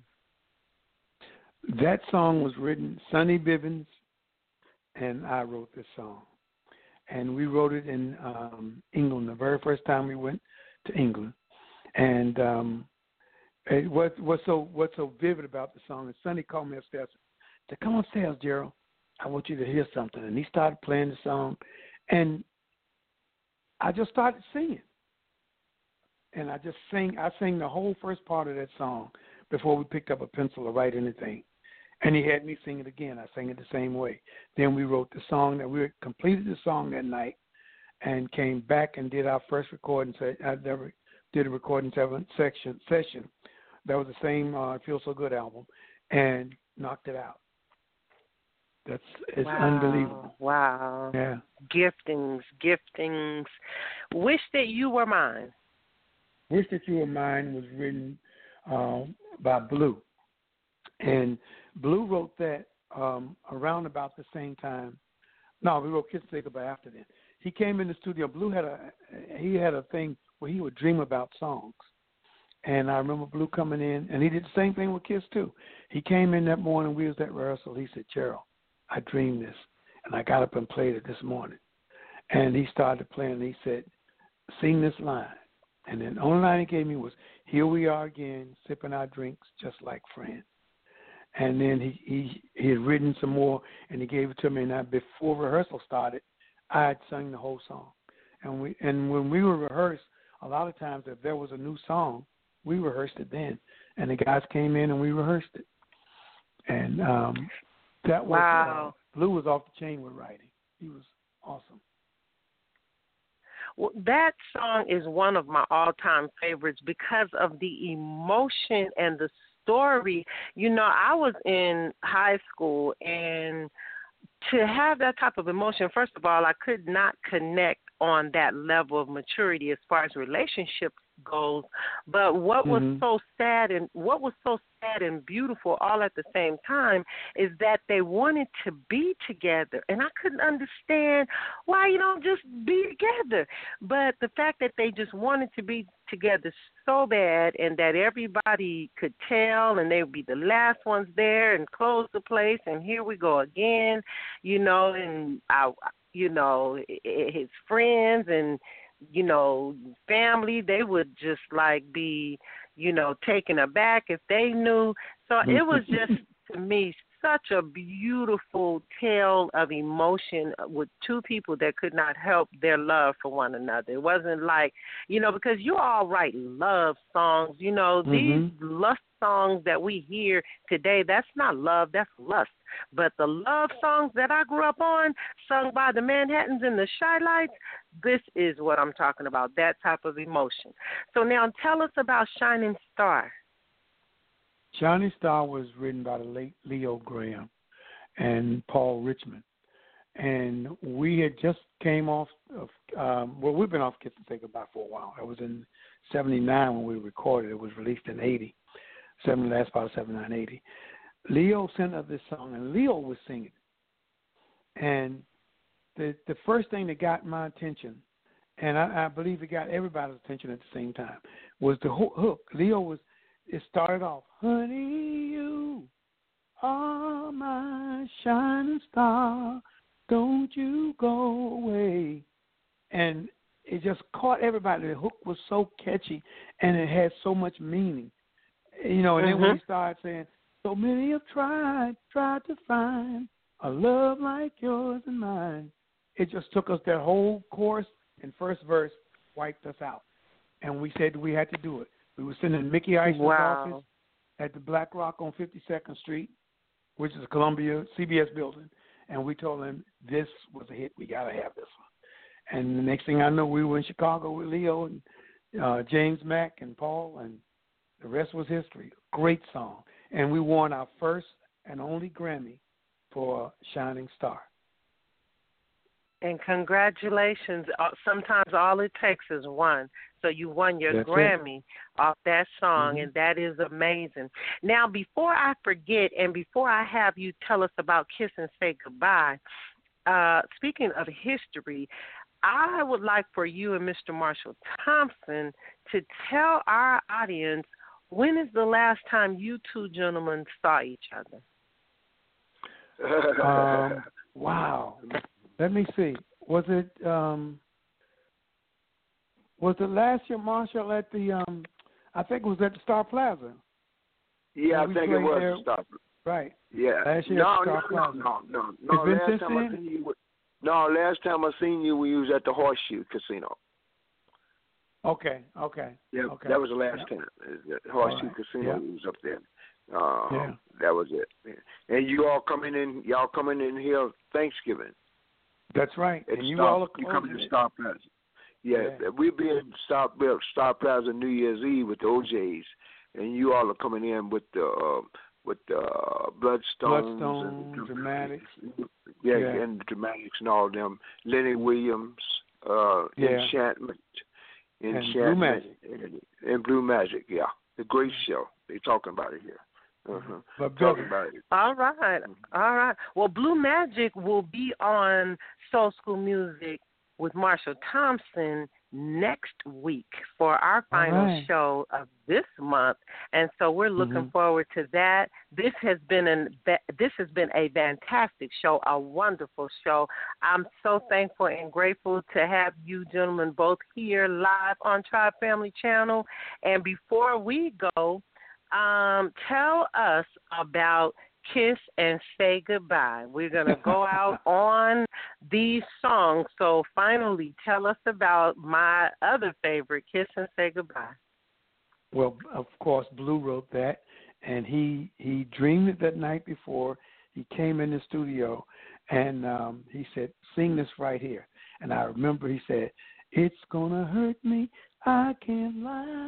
[SPEAKER 5] That song was written, Sonny Bivens and I wrote this song. and we wrote it in England the very first time we went to England. And what's so vivid about the song is Sonny called me upstairs and said, "Come upstairs, Gerald. I want you to hear something." And he started playing the song, and I just started singing. And I sang the whole first part of that song before we picked up a pencil to write anything. And he had me sing it again. I sang it the same way. Then we wrote the song, that we completed the song that night and came back and did our first recording. I never did a recording session. That was the same Feel So Good album, and knocked it out. It's unbelievable.
[SPEAKER 3] Wow.
[SPEAKER 5] Yeah.
[SPEAKER 3] Giftings. Wish That You Were Mine.
[SPEAKER 5] Wish That You Were Mine was written by Blue. And Blue wrote that around about the same time. No, we wrote Kiss and Say Goodbye after that. He came in the studio. Blue had a thing where he would dream about songs. And I remember Blue coming in, and he did the same thing with Kiss, too. He came in that morning, we was at rehearsal. He said, "Gerald, I dreamed this, and I got up and played it this morning." And he started playing, and he said, "Sing this line." And then the only line he gave me was, "Here we are again, sipping our drinks just like friends." And then he had written some more, and he gave it to me. And before rehearsal started, I had sung the whole song. And when we would rehearse, a lot of times if there was a new song, we rehearsed it then. And the guys came in and we rehearsed it. And that was
[SPEAKER 3] wow.
[SPEAKER 5] Blue was off the chain with writing. He was awesome.
[SPEAKER 3] Well, that song is one of my all-time favorites because of the emotion and the story. You know, I was in high school, and to have that type of emotion, first of all, I could not connect on that level of maturity as far as relationships goes. But what was so sad and beautiful all at the same time is that they wanted to be together, and I couldn't understand why you don't just be together. But the fact that they just wanted to be together so bad, and that everybody could tell, and they would be the last ones there and close the place, and here we go again, you know, and his friends and family, they would just like be, taken aback if they knew. So it was just, to me, such a beautiful tale of emotion with two people that could not help their love for one another. It wasn't like, because you all write love songs, these lust songs that we hear today, that's not love, that's lust. But the love songs that I grew up on, sung by the Manhattans and the Shy-Lights, this is what I'm talking about, that type of emotion. So now tell us about Shining Star.
[SPEAKER 5] Shining Star was written by the late Leo Graham and Paul Richmond. And we had just came off of, we've been off Kiss and Say Goodbye for a while. It was in 79 when we recorded. It was released in 80, last part of 79, 80. Leo sent us this song, and Leo was singing. And the first thing that got my attention, and I believe it got everybody's attention at the same time, was the hook. It started off, "Honey, you are my shining star, don't you go away." And it just caught everybody. The hook was so catchy, and it had so much meaning. And then when he started saying, "So many have tried to find a love like yours and mine," it just took us, that whole chorus and first verse wiped us out. And we said we had to do it. We were sitting in Mickey Ice's office at the Black Rock on 52nd Street, which is a Columbia CBS building, and we told him this was a hit. We got to have this one. And the next thing I know, we were in Chicago with Leo and James Mack and Paul, and the rest was history. Great song. And we won our first and only Grammy for Shining Star.
[SPEAKER 3] And congratulations. Sometimes all it takes is one. So you won your Grammy off that song, and that is amazing. Now, before I forget and before I have you tell us about Kiss and Say Goodbye, speaking of history, I would like for you and Mr. Marshall Thompson to tell our audience, when is the last time you two gentlemen saw each other?
[SPEAKER 5] Wow. Let me see. Was it last year, Marshall, at the I think it was at the Star Plaza.
[SPEAKER 4] Yeah, I
[SPEAKER 5] We
[SPEAKER 4] think it
[SPEAKER 5] played
[SPEAKER 4] was
[SPEAKER 5] there.
[SPEAKER 4] the Star Plaza.
[SPEAKER 5] Right.
[SPEAKER 4] Yeah.
[SPEAKER 5] Last year at Star Plaza.
[SPEAKER 4] No.
[SPEAKER 5] It's been
[SPEAKER 4] Last
[SPEAKER 5] since
[SPEAKER 4] time I
[SPEAKER 5] then?
[SPEAKER 4] seen you, last time I seen you, we was at the Horseshoe Casino.
[SPEAKER 5] Okay.
[SPEAKER 4] Yeah,
[SPEAKER 5] Okay.
[SPEAKER 4] that was the last time. The Horseshoe
[SPEAKER 5] Right.
[SPEAKER 4] Casino was up there.
[SPEAKER 5] Yeah.
[SPEAKER 4] That was it. Yeah. And y'all coming in here Thanksgiving.
[SPEAKER 5] That's right.
[SPEAKER 4] At
[SPEAKER 5] And you
[SPEAKER 4] Star,
[SPEAKER 5] all are
[SPEAKER 4] you coming to
[SPEAKER 5] closing it.
[SPEAKER 4] Star Plaza. Yeah. We'll be in Star Plaza New Year's Eve with the OJs, and you all are coming in with the Bloodstones and the
[SPEAKER 5] Dramatics.
[SPEAKER 4] Yeah, and the Dramatics and all them. Lenny Williams, Enchantment,
[SPEAKER 5] and Blue Magic.
[SPEAKER 4] And Blue Magic, yeah. The great show. They're talking about it here.
[SPEAKER 5] But
[SPEAKER 4] talking about it.
[SPEAKER 3] All right. Well, Blue Magic will be on Soul School Music with Marshall Thompson next week for our final show of this month, and so we're looking forward to that. This has been a fantastic show, a wonderful show. I'm so thankful and grateful to have you gentlemen both here live on Tribe Family Channel. And before we go, tell us about Kiss and Say Goodbye. We're going to go out on these songs. So finally, tell us about my other favorite, Kiss and Say Goodbye.
[SPEAKER 5] Well, of course, Blue wrote that, and he dreamed it that night before. He came in the studio, and he said, sing this right here. And I remember he said, it's going to hurt me, I can't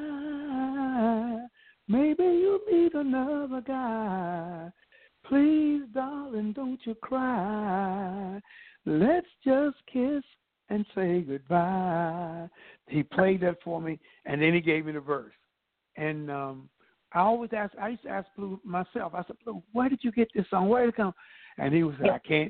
[SPEAKER 5] lie. Maybe you'll meet another guy. Please, darling, don't you cry. Let's just kiss and say goodbye. He played that for me, and then he gave me the verse. And I used to ask Blue myself. I said, Blue, where did you get this song? Where did it come? And he was like, I can't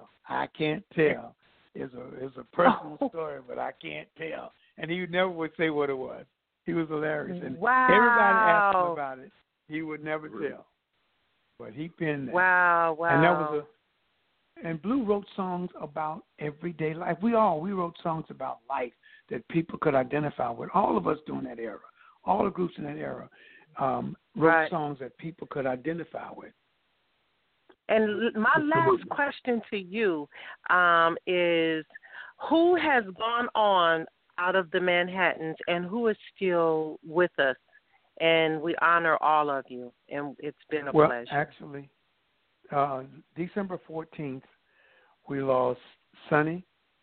[SPEAKER 5] tell. It's a personal story, but I can't tell. And he never would say what it was. He was hilarious. And everybody asked him about it. He would never tell. But he penned that.
[SPEAKER 3] Wow.
[SPEAKER 5] And that was and Blue wrote songs about everyday life. We wrote songs about life that people could identify with. All of us during that era, all the groups in that era wrote songs that people could identify with.
[SPEAKER 3] And my last question to you is, who has gone on out of the Manhattans and who is still with us? And we honor all of you, and it's been a pleasure.
[SPEAKER 5] Well, actually, December 14th, we lost Sonny.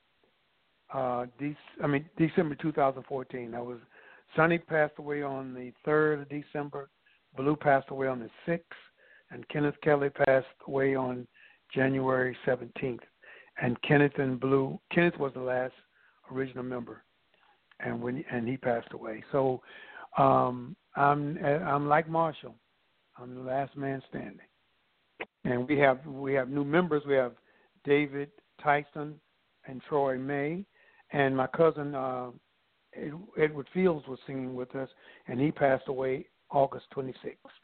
[SPEAKER 5] December 2014. That was Sonny passed away on the 3rd of December. Blue passed away on the 6th, and Kenneth Kelly passed away on January 17th. And Kenneth was the last original member, and he passed away. So I'm like Marshall. I'm the last man standing. And we have new members. We have David Tyson and Troy May, and my cousin Edward Fields was singing with us, and he passed away August 26th.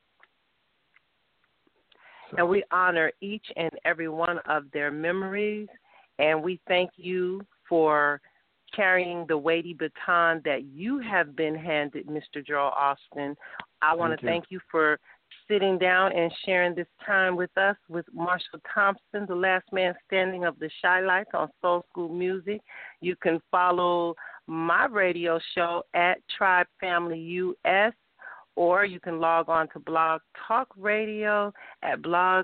[SPEAKER 5] So.
[SPEAKER 3] And we honor each and every one of their memories, and we thank you for carrying the weighty baton that you have been handed, Mr. Joel Austin. I want to thank you for sitting down and sharing this time with us, with Marshall Thompson, the last man standing of the Shy Lights on Soul School Music. You can follow my radio show at Tribe Family US, or you can log on to Blog Talk Radio at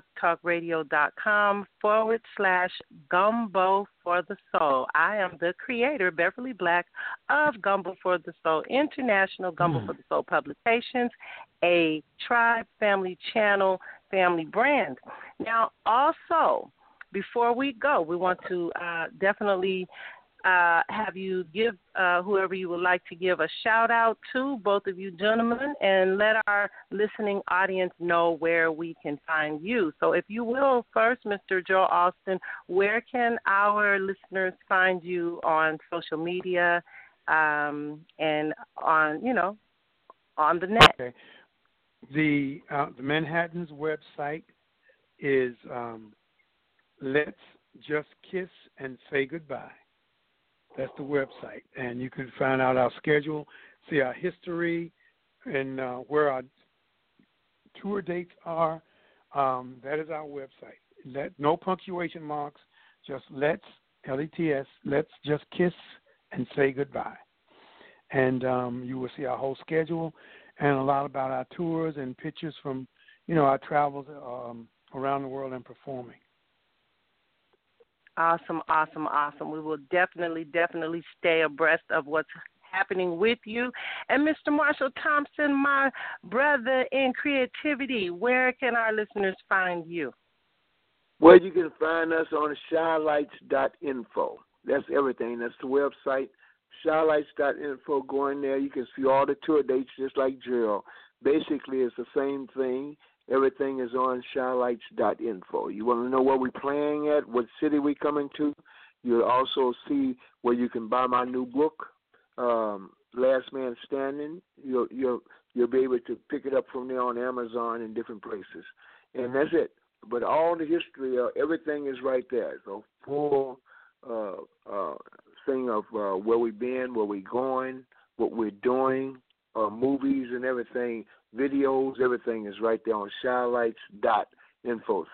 [SPEAKER 3] blogtalkradio.com/Gumbo for the Soul. I am the creator, Beverly Black, of Gumbo for the Soul International, Gumbo for the Soul Publications, a Tribe Family Channel family brand. Now, also, before we go, we want to definitely have you give whoever you would like to give a shout out to, both of you gentlemen, and let our listening audience know where we can find you. So if you will, first, Mr. Joel Austin, where can our listeners find you on social media and on the net?
[SPEAKER 5] Okay. The Manhattan's website is Let's Just Kiss and Say Goodbye. That's the website. And you can find out our schedule, see our history, and where our tour dates are. That is our website. No punctuation marks, just let's, L-E-T-S, let's just kiss and say goodbye. And you will see our whole schedule and a lot about our tours and pictures from, our travels around the world and performing.
[SPEAKER 3] Awesome. We will definitely stay abreast of what's happening with you. And Mr. Marshall Thompson, my brother in creativity, where can our listeners find you?
[SPEAKER 4] Well, you can find us on shylights.info. That's everything. That's the website, shylights.info. Go in there. You can see all the tour dates just like Gerald. Basically, it's the same thing. Everything is on shylights.info. You want to know where we're playing at, what city we're coming to. You'll also see where you can buy my new book, Last Man Standing. You'll be able to pick it up from there on Amazon and different places. And that's it. But all the history, everything is right there. So full thing of where we've been, where we're going, what we're doing, movies and everything, videos, everything is right there on shylights.info,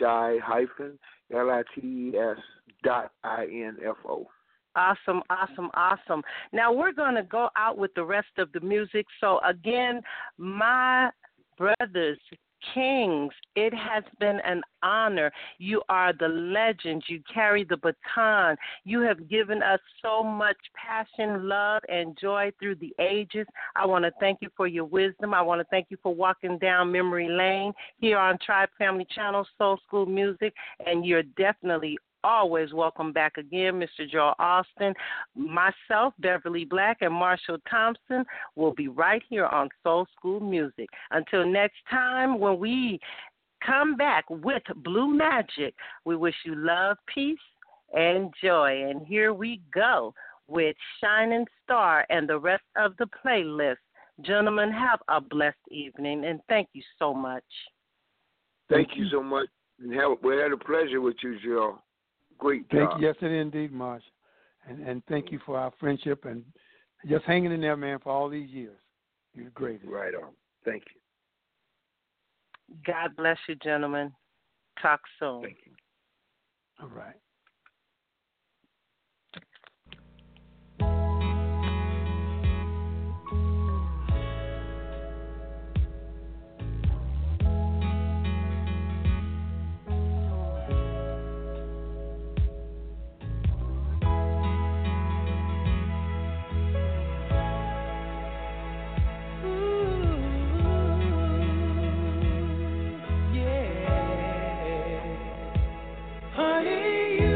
[SPEAKER 4] CHILITES.INFO.
[SPEAKER 3] Awesome. Now we're going to go out with the rest of the music. So again, my brothers, Kings, it has been an honor. You are the legend. You carry the baton. You have given us so much passion, love, and joy through the ages. I want to thank you for your wisdom. I want to thank you for walking down memory lane here on Tribe Family Channel, Soul School Music, and you're definitely always welcome back again, Mr. Joel Austin. Myself, Beverly Black, and Marshall Thompson will be right here on Soul School Music. Until next time, when we come back with Blue Magic, we wish you love, peace, and joy. And here we go with Shining Star and the rest of the playlist. Gentlemen, have a blessed evening, and thank you so much.
[SPEAKER 4] Thank you so much. And we had a pleasure with you, Joel. Great job.
[SPEAKER 5] Thank you. Yes, it is indeed, Marsh. And thank you for our friendship and just hanging in there, man, for all these years. You're great.
[SPEAKER 4] Right on. Thank you.
[SPEAKER 3] God bless you, gentlemen. Talk soon.
[SPEAKER 4] Thank you.
[SPEAKER 5] All right.
[SPEAKER 6] Honey, you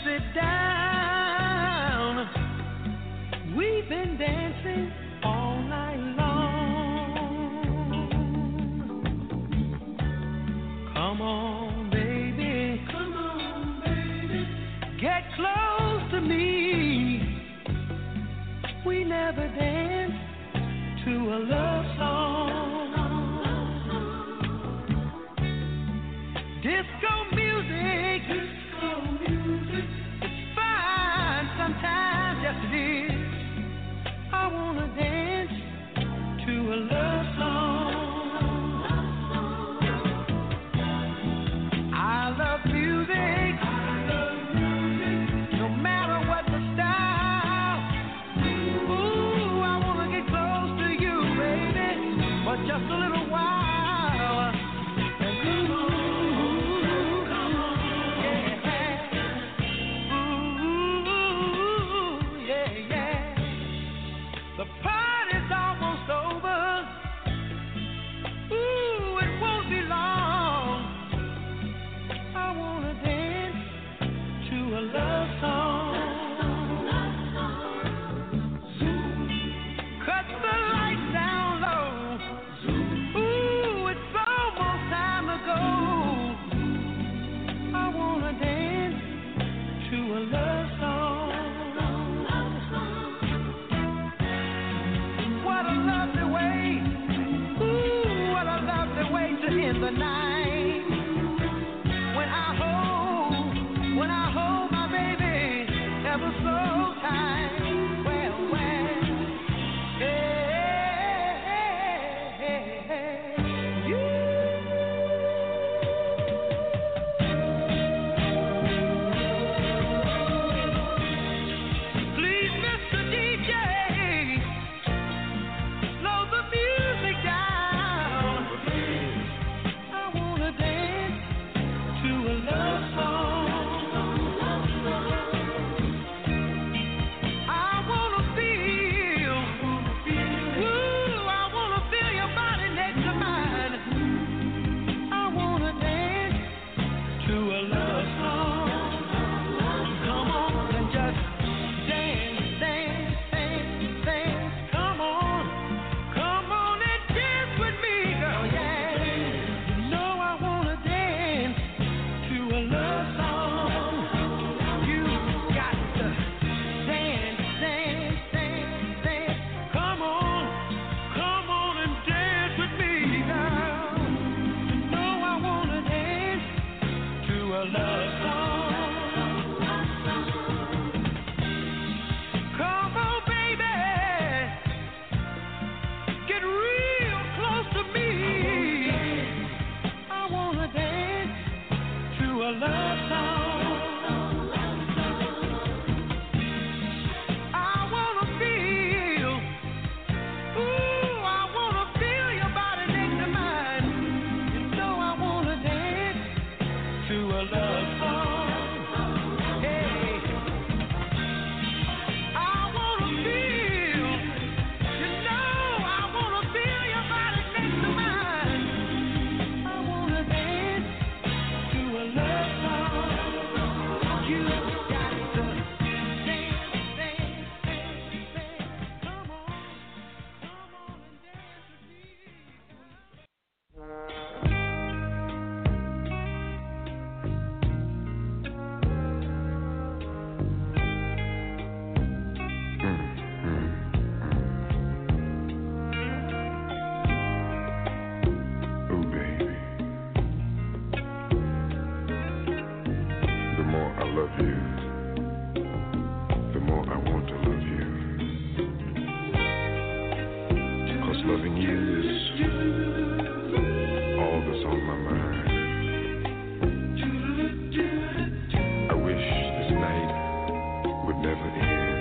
[SPEAKER 6] sit down. We've been dancing all night long. Come on, baby. Come on, baby. Get close to me. We never danced to a love song. Disco music. It's fine sometimes, yes it is. I wanna dance to a love song. I love music. No matter what the style. Ooh, I wanna get close to you, baby, for just a little while. And ooh, come on, yeah. Ooh, yeah, yeah. The party's almost over. Ooh, it won't be long. I wanna dance to a love song. Cut the lights down low. Ooh, it's almost time to go. I wanna dance to a love song. What a lovely way. Ooh, what a lovely way to end the night. When I hold my baby ever so tight. Well, hey, you. Please, Mr. DJ, slow the music down. I wanna dance to a love song. I wanna feel, ooh, I wanna feel your body next to mine. I wanna dance to a love song. Come on and just dance, dance, dance, dance. Come on and dance with me, girl, yeah. You know I wanna dance to a love song. You got to dance, dance, dance, dance. Come on and dance with me, girl. You know I wanna dance to a love song. Come on, baby. Get real close to me. I wanna dance to a love song. I wanna feel, ooh, I wanna feel your body next to mine. You know I wanna dance to a love song. Hey, I wanna feel, you know I wanna feel your body next to mine. I wanna dance to a love song. You got to dance, dance, dance, dance. Come on and dance with me.
[SPEAKER 8] Oh, baby. The more I love you, the more I want to love you. 'Cause loving you is all that's on my mind. I wish this night would never end.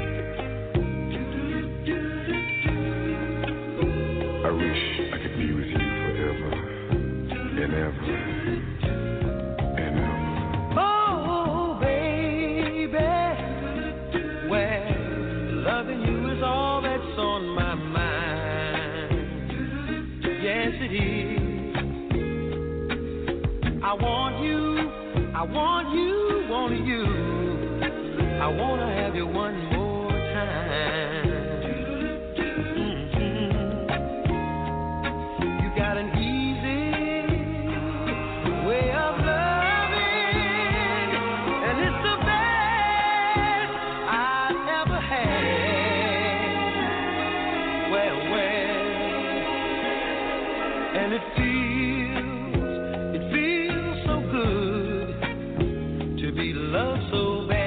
[SPEAKER 8] I wish I could be with you forever and ever and ever.
[SPEAKER 6] Oh, baby, well, loving you is all that's on my mind. Yes, it is. I want you, want you.
[SPEAKER 7] I wanna have you one more time. You got an easy way of loving, and it's the best I've ever had. Well, and it feels so good to be loved so bad.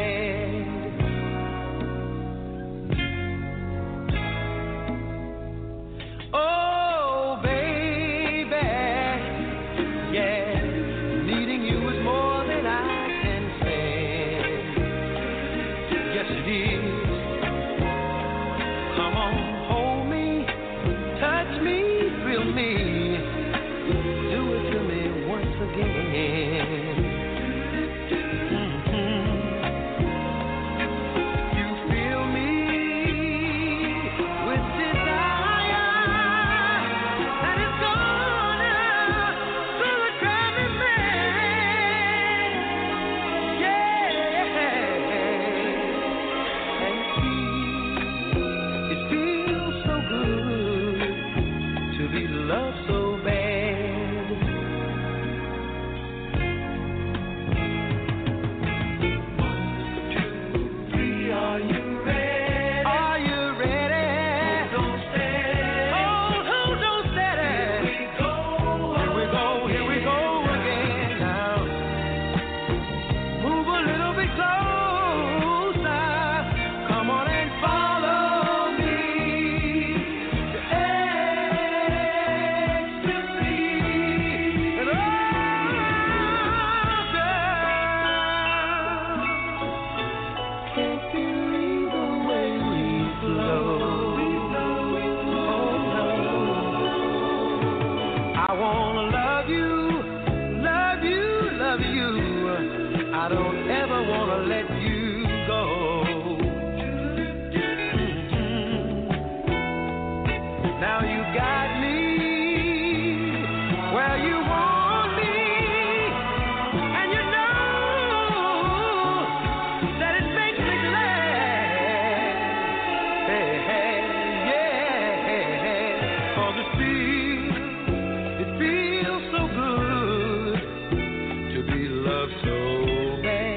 [SPEAKER 7] Oh, baby, yeah, needing you is more than I can stand. Yes, it is. Come on, hold me, touch me, thrill me, do it to me once again. You fill me with desire, and it's gonna drive me mad. Yeah, and it feels so good to be loved so bad. 1, 2, 3, are you ready? Are you ready? Hold on steady. Hold on steady. Here we go. Here we go again now. Move a little bit closer. Come on and follow me. To ecstasy. And oh, girl, can't believe the way we flow. Oh, no. I wanna love you, love you, love you. I don't ever wanna let you go. Now you got me where you want me, and you know that it makes me glad. Hey, hey, yeah, 'cause it feels so good to be loved so bad.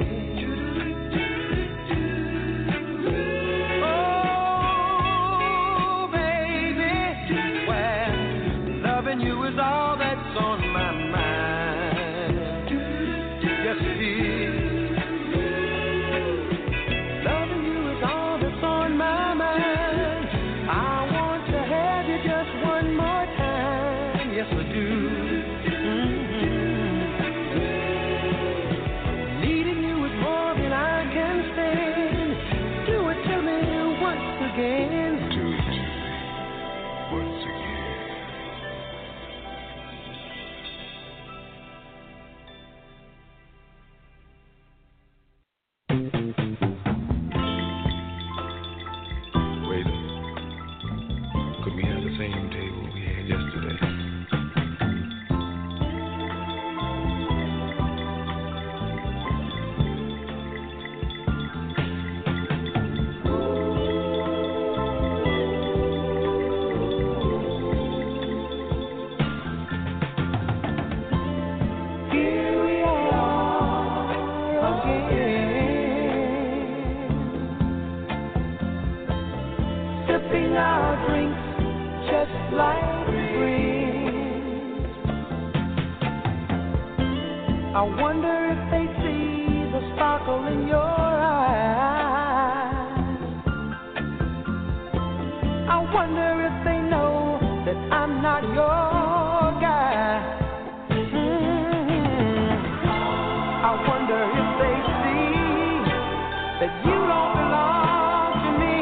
[SPEAKER 7] Oh, baby, well, loving you is all that's on my mind. Yes, it is. Loving you is all that's on my mind. I want to have you just one more time. Yes, I do. Needing you is more than I can stand. Do it to me once again.
[SPEAKER 8] Do it to me once again. Waiter, could we have the same table we had yesterday?
[SPEAKER 7] Here we are again, sipping our drinks just like friends. I wonder if they see the sparkle in your eyes. I wonder if they know that I'm not your guy. I wonder if they see that you don't belong to me.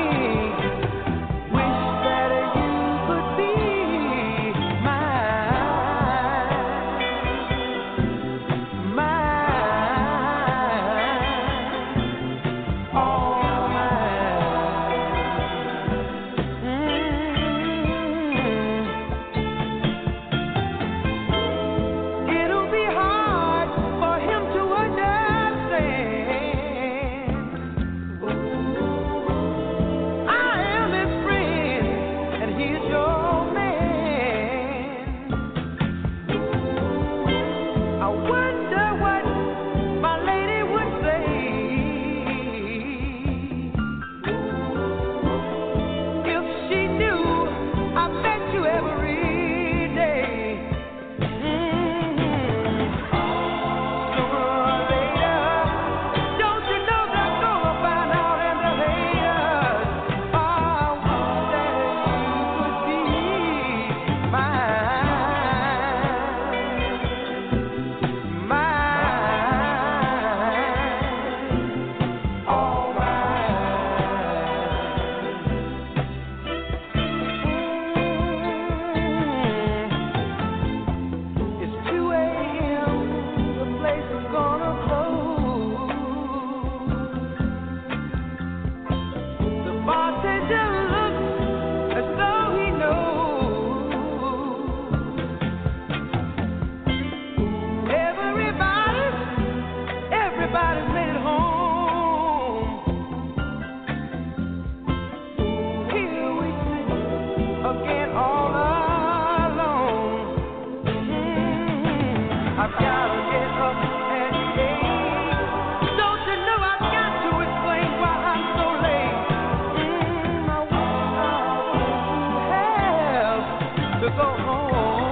[SPEAKER 7] Wish that you could be mine, all mine. It'll be hard for him to understand
[SPEAKER 6] everybody's made it home. Here we sit again all alone. I've got to get up and eat. Don't you know I've got to explain why I'm so late? I want to go home.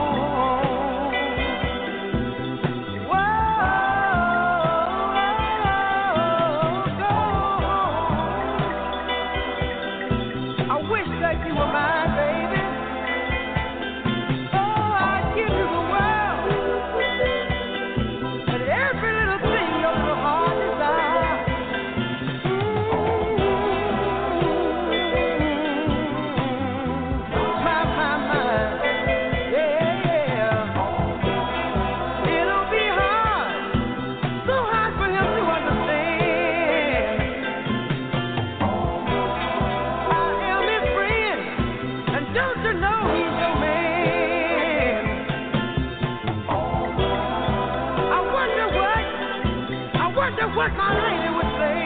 [SPEAKER 6] What my lady would say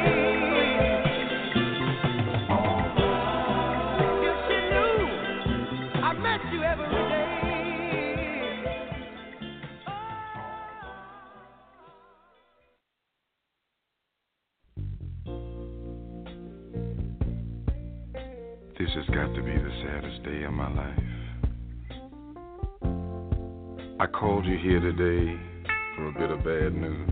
[SPEAKER 6] if she knew I met you every day.
[SPEAKER 8] This has got to be the saddest day of my life. I called you here today for a bit of bad news.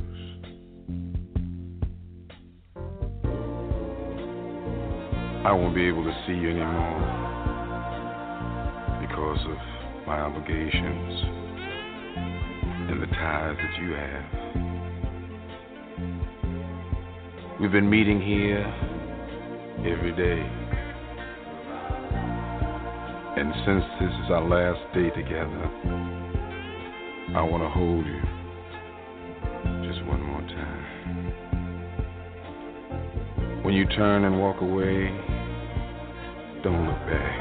[SPEAKER 8] I won't be able to see you anymore because of my obligations and the ties that you have. We've been meeting here every day. And since this is our last day together, I want to hold you just one more time. When you turn and walk away, don't look back.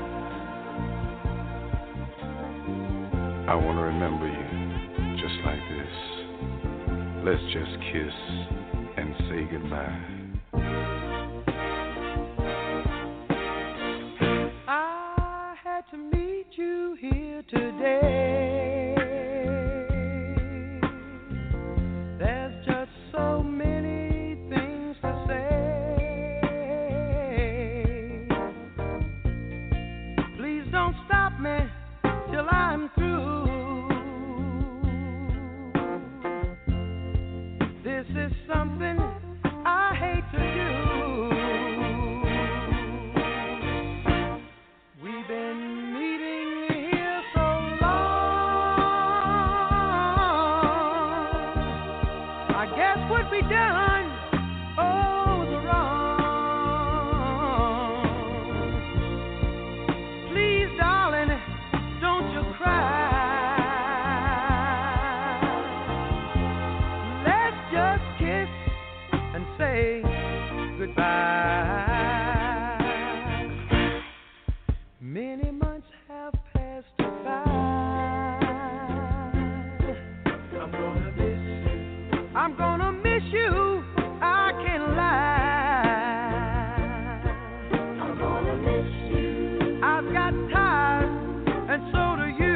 [SPEAKER 8] I want to remember you just like this. Let's just kiss and say goodbye.
[SPEAKER 6] I had to meet you here today. There's just so many things to say. Please don't stop me till I'm through. This is something I hate to do. We've been meeting here so long. I guess what we done, oh, was wrong. Please, darling, don't you cry. Let's just kiss and say goodbye. Many months have passed by. I'm gonna miss you. I'm gonna miss you. I can't lie. I'm gonna miss you. I've got ties, and so do you.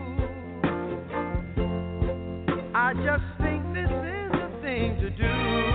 [SPEAKER 6] I just think this is the thing to do.